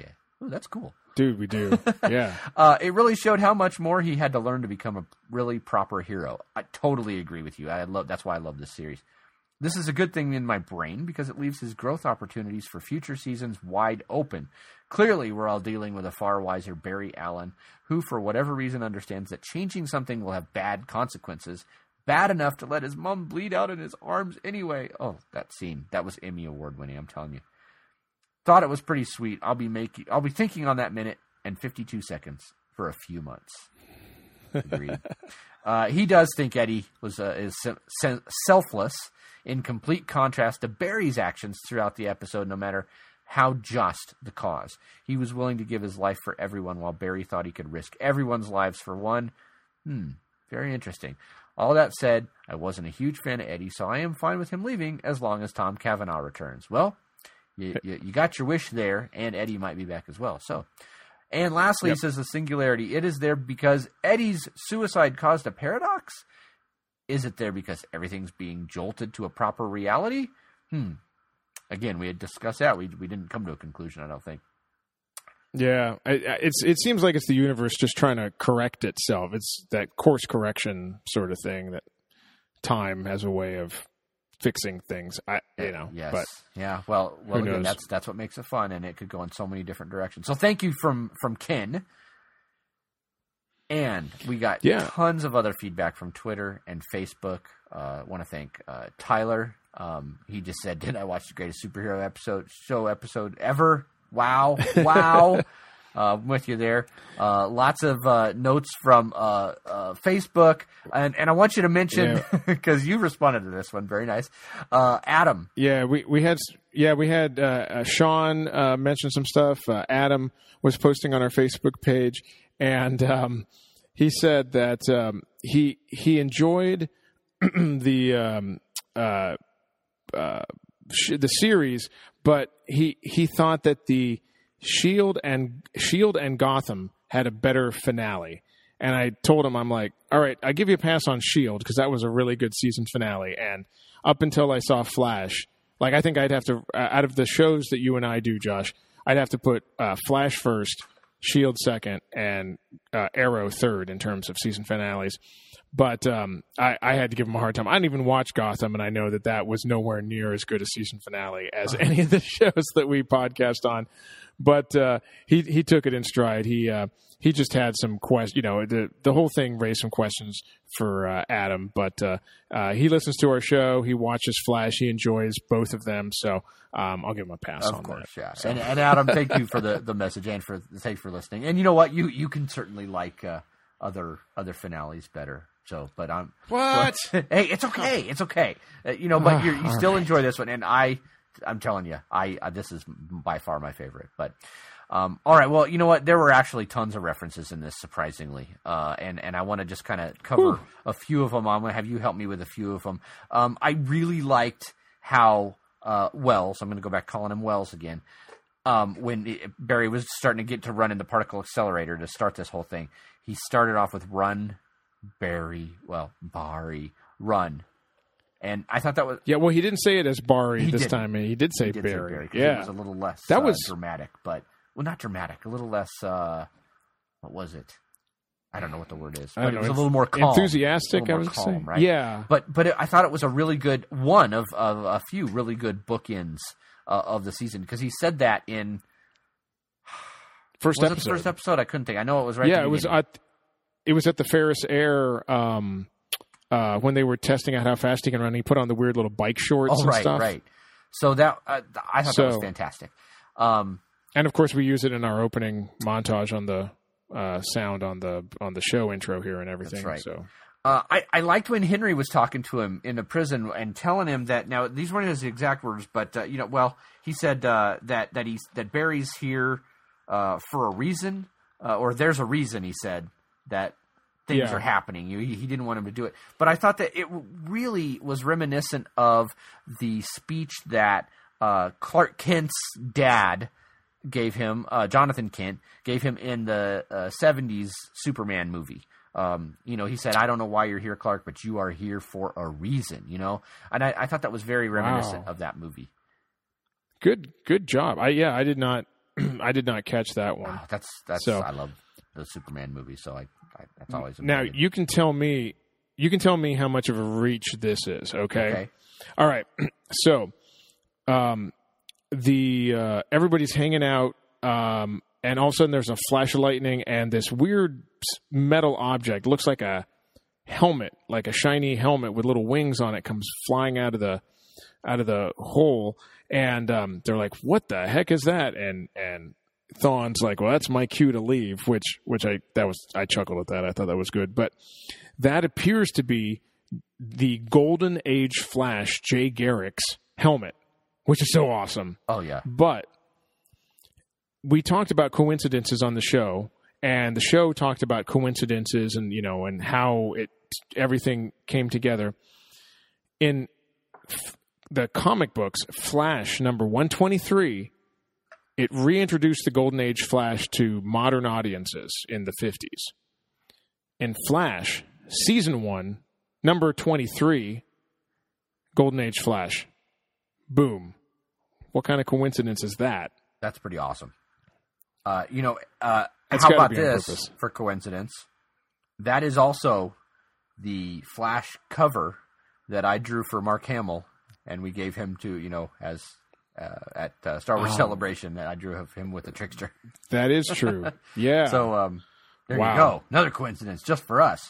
Ooh, that's cool. Dude, we do. Yeah. uh, it really showed how much more he had to learn to become a really proper hero. I totally agree with you. I love that's why I love this series. This is a good thing in my brain because it leaves his growth opportunities for future seasons wide open. Clearly, we're all dealing with a far wiser Barry Allen, who, for whatever reason, understands that changing something will have bad consequences, bad enough to let his mom bleed out in his arms anyway. Oh, that scene. That was Emmy Award winning, I'm telling you. Thought it was pretty sweet. I'll be making. I'll be thinking on that minute and fifty-two seconds for a few months. Agreed. uh, he does think Eddie was uh, is se- se- selfless, in complete contrast to Barry's actions throughout the episode. No matter how just the cause, he was willing to give his life for everyone, while Barry thought he could risk everyone's lives for one. Hmm. Very interesting. All that said, I wasn't a huge fan of Eddie, so I am fine with him leaving as long as Tom Cavanaugh returns. Well. You, you, you got your wish there, and Eddie might be back as well. So, and lastly, yep. He says the singularity. It is there because Eddie's suicide caused a paradox? Is it there because everything's being jolted to a proper reality? Hmm. Again, we had discussed that. We we didn't come to a conclusion, I don't think. Yeah, I, I, it's it seems like it's the universe just trying to correct itself. It's that course correction sort of thing that time has a way of fixing things, I you know. Yes. But yeah. Well, well, again, knows? that's that's what makes it fun, and it could go in so many different directions. So, thank you from from Ken, and we got yeah. tons of other feedback from Twitter and Facebook. I uh, want to thank uh, Tyler. Um, he just said, "Did I watch the greatest superhero episode show episode ever? Wow, wow." Uh, I'm with you there. Uh, lots of uh, notes from uh, uh, Facebook. And, and I want you to mention, because yeah. you responded to this one, very nice, uh, Adam. Yeah, we, we had yeah we had uh, uh, Sean uh, mention some stuff. Uh, Adam was posting on our Facebook page, and um, he said that um, he he enjoyed the um, uh, uh, sh- the series, but he he thought that the Shield and Shield and Gotham had a better finale, and I told him, I'm like, all right, I give you a pass on Shield because that was a really good season finale, and up until I saw Flash, like I think I'd have to uh, out of the shows that you and I do, Josh, I'd have to put uh, Flash first, Shield second, and uh, Arrow third in terms of season finales. But um, I, I had to give him a hard time. I didn't even watch Gotham, and I know that that was nowhere near as good a season finale as any of the shows that we podcast on. But uh, he he took it in stride. He uh, he just had some questions. You know, the the whole thing raised some questions for uh, Adam. But uh, uh, he listens to our show. He watches Flash. He enjoys both of them. So um, I'll give him a pass of on course, that. Yeah. So. And, and Adam, thank you for the, the message and for thanks for listening. And you know what? You you can certainly like uh, other other finales better. So, but I'm what? But, hey, it's okay. It's okay. Uh, you know, but you're, you still right. enjoy this one, and I, I'm telling you, I uh, this is by far my favorite. But um, all right, well, you know what? There were actually tons of references in this, surprisingly, uh, and and I want to just kind of cover Whew. a few of them. I'm going to have you help me with a few of them. Um, I really liked how uh, Wells. I'm going to go back calling him Wells again. Um, when it, Barry was starting to get to run in the particle accelerator to start this whole thing, he started off with run. Barry, well, Barry, run. And I thought that was... Yeah, well, he didn't say it as Barry he this did. time. He did say he did Barry. Say Barry yeah. It was a little less that uh, was... dramatic, but... Well, not dramatic. A little less... Uh, what was it? I don't know what the word is. But I don't it know. was a little more calm. Enthusiastic, I was calm, saying. Right? Yeah. But but it, I thought it was a really good... One of, of a few really good bookends uh, of the season, because he said that in... First was episode. It the first episode? I couldn't think. I know it was right Yeah, at the it was... beginning. Uh, It was at the Ferris Air um, uh, when they were testing out how fast he can run. He put on the weird little bike shorts oh, and right, stuff. right. So that uh, I thought so, that was fantastic. Um, and of course, we use it in our opening montage on the uh, sound on the on the show intro here and everything. That's right. So uh, I, I liked when Henry was talking to him in the prison and telling him that. Now these weren't his exact words, but uh, you know, well, he said uh, that that he's that Barry's here uh, for a reason, uh, or there's a reason. He said that things yeah. are happening. He, he didn't want him to do it. But I thought that it really was reminiscent of the speech that uh, Clark Kent's dad gave him, uh, Jonathan Kent, gave him in the uh, seventies Superman movie. Um, you know, he said, I don't know why you're here, Clark, but you are here for a reason, you know? And I, I thought that was very reminiscent wow. of that movie. Good good job. I Yeah, I did not I did not catch that one. Oh, that's that's. So- I love the Superman movie, so I, I that's always Now amazing. you can tell me, you can tell me how much of a reach this is. Okay. Okay. All right. So, um, the uh, everybody's hanging out, um, and all of a sudden there's a flash of lightning, and this weird metal object looks like a helmet, like a shiny helmet with little wings on it, comes flying out of the out of the hole, and um, they're like, "What the heck is that?" And and Thawne's like, "Well, that's my cue to leave," which which I that was I chuckled at that. I thought that was good, but that appears to be the Golden Age Flash Jay Garrick's helmet, which is so awesome. Oh yeah. But we talked about coincidences on the show, and the show talked about coincidences and, you know, and how it everything came together. In f- the comic books, Flash number one twenty-three, it reintroduced the Golden Age Flash to modern audiences in the fifties. In Flash, season one, number twenty-three, Golden Age Flash. Boom. What kind of coincidence is that? That's pretty awesome. Uh, you know, uh, That's how gotta about be on this purpose. for coincidence? That is also the Flash cover that I drew for Mark Hamill, and we gave him to, you know, as uh, at uh, Star Wars Oh. Celebration, and I drew of him with the Trickster. That is true. Yeah. So um, there Wow. you go. Another coincidence just for us.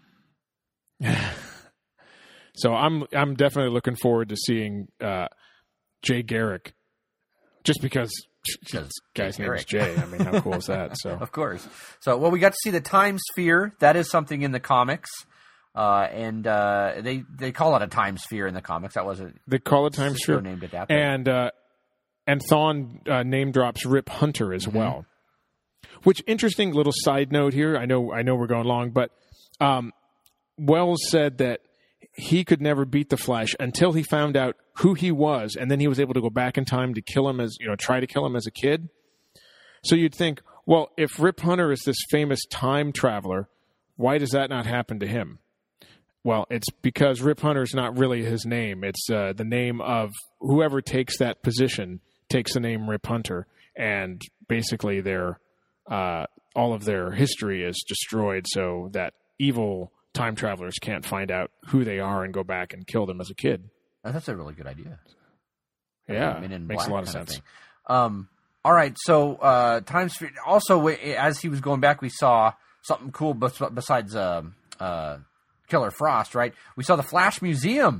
So I'm I'm definitely looking forward to seeing uh, Jay Garrick, just because Because this guy's Jay name is Garrick. Jay. I mean, how cool is that? So Of course. So, well, we got to see the Time Sphere. That is something in the comics. Uh, and uh, they they call it a time sphere in the comics. That wasn't they call it Time Cisco Sphere, named it that. but- and uh, and Thawne uh, name drops Rip Hunter as Mm-hmm. well. Which interesting little side note here. I know I know we're going long, but um, Wells said that he could never beat the Flash until he found out who he was, and then he was able to go back in time to kill him as you know, try to kill him as a kid. So you'd think, well, if Rip Hunter is this famous time traveler, why does that not happen to him? Well, it's because Rip Hunter is not really his name. It's uh, the name of whoever takes that position takes the name Rip Hunter, and basically their uh, all of their history is destroyed so that evil time travelers can't find out who they are and go back and kill them as a kid. Oh, that's a really good idea. Yeah, Men in makes a Black lot of kind sense. thing. Um, all right, so uh, Time Sphere. Also, w- as he was going back, we saw something cool bes- besides um uh, Killer Frost. Right? We saw the Flash Museum.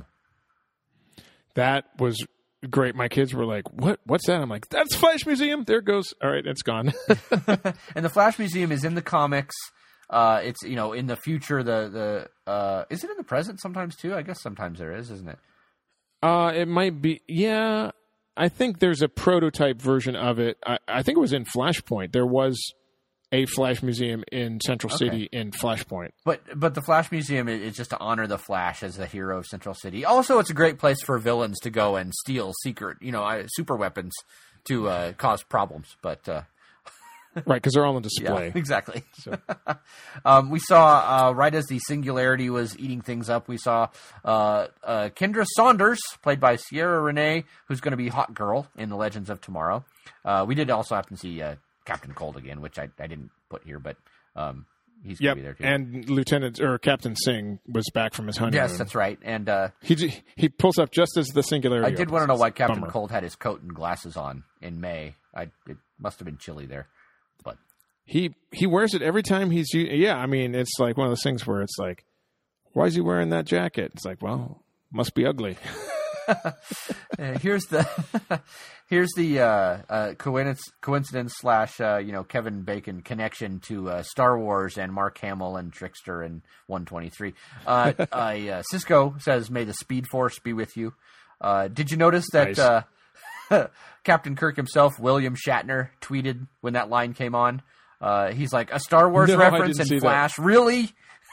That was great. My kids were like, "What? What's that?" I'm like, "That's Flash Museum." There it goes. All right, it's gone. And the Flash Museum is in the comics. Uh, it's, you know, in the future. The the uh, is it in the present sometimes too? I guess sometimes there is, isn't it? Uh, it might be. Yeah, I think there's a prototype version of it. I, I think it was in Flashpoint. There was a Flash Museum in Central Okay. City in Flashpoint. But but the Flash Museum is is just to honor the Flash as the hero of Central City. Also, it's a great place for villains to go and steal secret, you know, uh, super weapons to uh, cause problems. But uh, Right, because they're all on yeah, display. exactly. um, we saw uh, right as the Singularity was eating things up, we saw uh, uh, Kendra Saunders, played by Sierra Renee, who's going to be Hawk Girl in the Legends of Tomorrow. Uh, we did also happen to see uh, Captain Cold again, which I, I didn't put here, but um, he's going Yep, to be there too. and Lieutenant or Captain Singh was back from his honeymoon. Yes, that's right. And uh, He j- he pulls up just as the Singularity. I did opens. want to know why Captain Bummer. Cold had his coat and glasses on in May. I it must have been chilly there, but He he wears it every time he's u- yeah. I mean, it's like one of those things where it's like, why is he wearing that jacket? It's like, well, must be ugly. uh, here's the here's the uh, uh, coincidence coincidence slash uh, you know Kevin Bacon connection to uh, Star Wars and Mark Hamill and Trickster and one twenty-three. Uh, I, uh, Cisco says, "May the Speed Force be with you." Uh, did you notice that Nice. uh, Captain Kirk himself, William Shatner, tweeted when that line came on? Uh, he's like, a Star Wars No, I reference didn't see in that. Flash, really?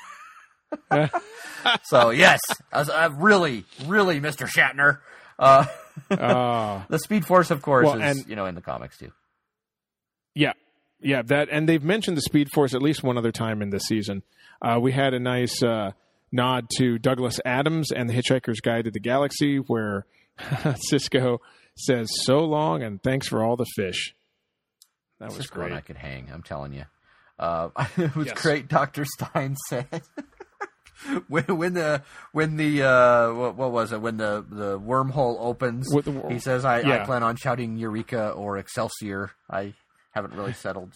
So yes, I was, uh, really, really, Mister Shatner. Uh, Uh, the Speed Force, of course, Well, is and- you know in the comics too. yeah, yeah. That and they've mentioned the Speed Force at least one other time in this season. Uh, we had a nice uh, nod to Douglas Adams and the Hitchhiker's Guide to the Galaxy, where Cisco says, "So long and thanks for all the fish." That was Cisco great. and I could hang, I'm telling you. Uh, it was Yes. great. Doctor Stein said when, when the when the uh, what, what was it? When the, the wormhole opens, With the, he says, I, yeah. "I plan on shouting Eureka or Excelsior." I haven't really settled.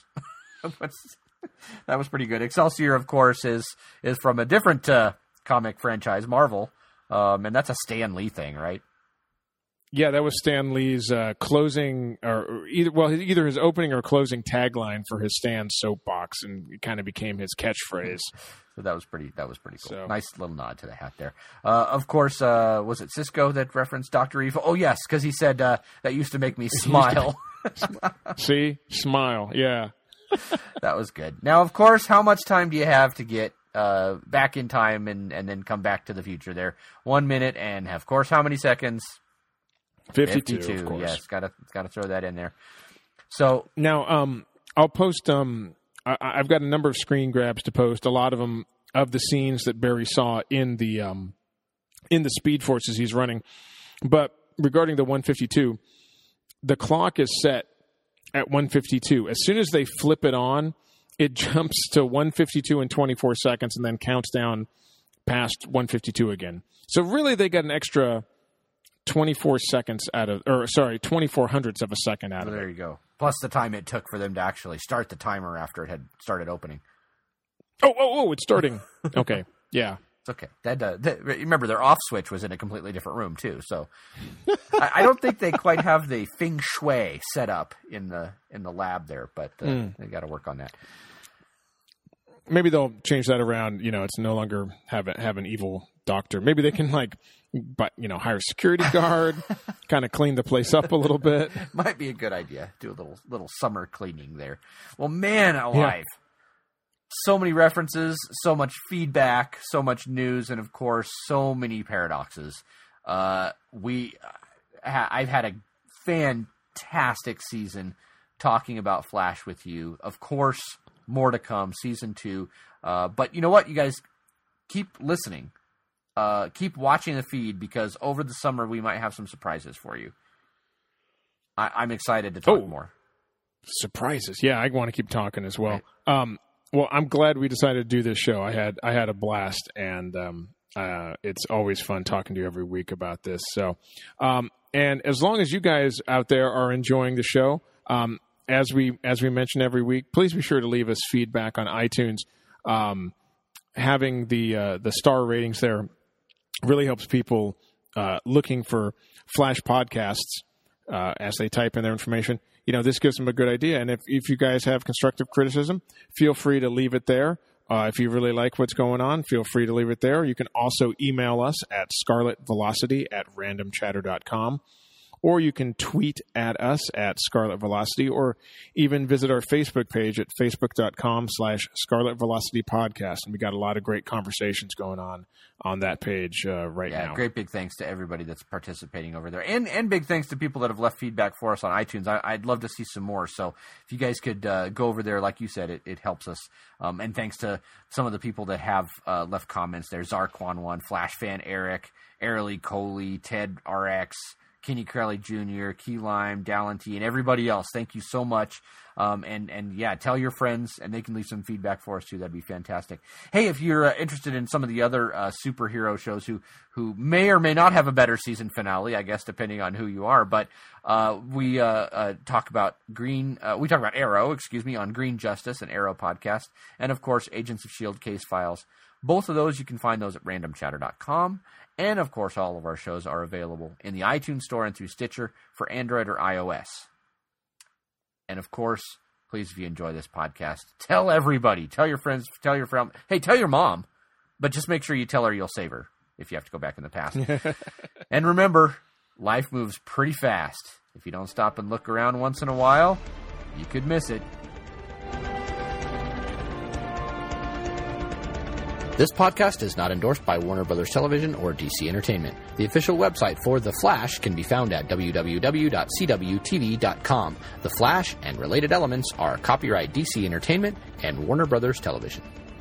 That was pretty good. Excelsior, of course, is is from a different uh, comic franchise, Marvel, um, and that's a Stan Lee thing, right? Yeah, that was Stan Lee's uh, closing, or either well, either his opening or closing tagline for his Stan soapbox, and it kind of became his catchphrase. So that was pretty. That was pretty cool. So- Nice little nod to the hat there. Uh, of course, uh, was it Cisco that referenced Doctor Evil? Oh yes, because he said uh, that used to make me smile. See, smile, yeah. That was good. Now, of course, how much time do you have to get uh, back in time and, and then come back to the future? There, one minute, and of course, how many seconds? fifty-two, of course. Yes, got to got to throw that in there. So Now, um, I'll post. Um, I, I've got a number of screen grabs to post. A lot of them of the scenes that Barry saw in the um, in the Speed Forces he's running. But regarding the one fifty-two, the clock is set at one fifty-two. As soon as they flip it on, it jumps to one fifty-two and twenty-four seconds, and then counts down past one fifty-two again. So really, they got an extra twenty-four seconds out of, or sorry, twenty-four hundredths of a second out well, of there it. you go. Plus the time it took for them to actually start the timer after it had started opening. Oh, oh, oh! It's starting. Okay, yeah. It's okay. That, uh, that remember their off switch was in a completely different room too. So I, I don't think they quite have the feng shui set up in the in the lab there, but uh, Mm. they got to work on that. Maybe they'll change that around. You know, it's no longer have a, have an evil doctor. Maybe they can like, but you know, hire a security guard, kind of clean the place up a little bit. Might be a good idea. Do a little little summer cleaning there. Well, man alive. Yeah. So many references, so much feedback, so much news, and of course, so many paradoxes. Uh, we, ha- I've had a fantastic season talking about Flash with you. Of course, more to come, season two. Uh, but you know what, you guys, keep listening. Uh, keep watching the feed, because over the summer we might have some surprises for you. I- I'm excited to talk Oh. more. Surprises. Yeah, I want to keep talking as well. Um, well, I'm glad we decided to do this show. I had I had a blast, and um, uh, it's always fun talking to you every week about this. So, um, and as long as you guys out there are enjoying the show, um, as we as we mention every week, please be sure to leave us feedback on iTunes. Um, having the uh, the star ratings there really helps people uh, looking for Flash podcasts uh, as they type in their information. You know, this gives them a good idea. And if, if you guys have constructive criticism, feel free to leave it there. Uh, if you really like what's going on, feel free to leave it there. You can also email us at scarletvelocity at random chatter dot com. Or you can tweet at us at Scarlet Velocity, or even visit our Facebook page at facebook.com slash Scarlet Velocity Podcast. And we got a lot of great conversations going on on that page uh, right Yeah, now. great big thanks to everybody that's participating over there. And and big thanks to people that have left feedback for us on iTunes. I, I'd love to see some more. So if you guys could uh, go over there, like you said, it, it helps us. Um, and thanks to some of the people that have uh, left comments there. Zarquan one, Flash Fan Eric, Airly Coley, Ted R X, Kenny Crowley Junior, Key Lime, Dallenty, and everybody else. Thank you so much. Um, and, and yeah, tell your friends, and they can leave some feedback for us too. That'd be fantastic. Hey, if you're uh, interested in some of the other uh, superhero shows who, who may or may not have a better season finale, I guess, depending on who you are, but uh, we uh, uh, talk about Green, uh, we talk about Arrow, excuse me, on Green Justice, an Arrow podcast, and of course, Agents of S H I E L D Case Files. Both of those, you can find those at random chatter dot com. And, of course, all of our shows are available in the iTunes Store and through Stitcher for Android or iOS. And, of course, please, if you enjoy this podcast, tell everybody. Tell your friends. Tell your friend. Hey, tell your mom. But just make sure you tell her you'll save her if you have to go back in the past. And remember, life moves pretty fast. If you don't stop and look around once in a while, you could miss it. This podcast is not endorsed by Warner Brothers Television or D C Entertainment. The official website for The Flash can be found at w w w dot c w t v dot com. The Flash and related elements are copyright D C Entertainment and Warner Brothers Television.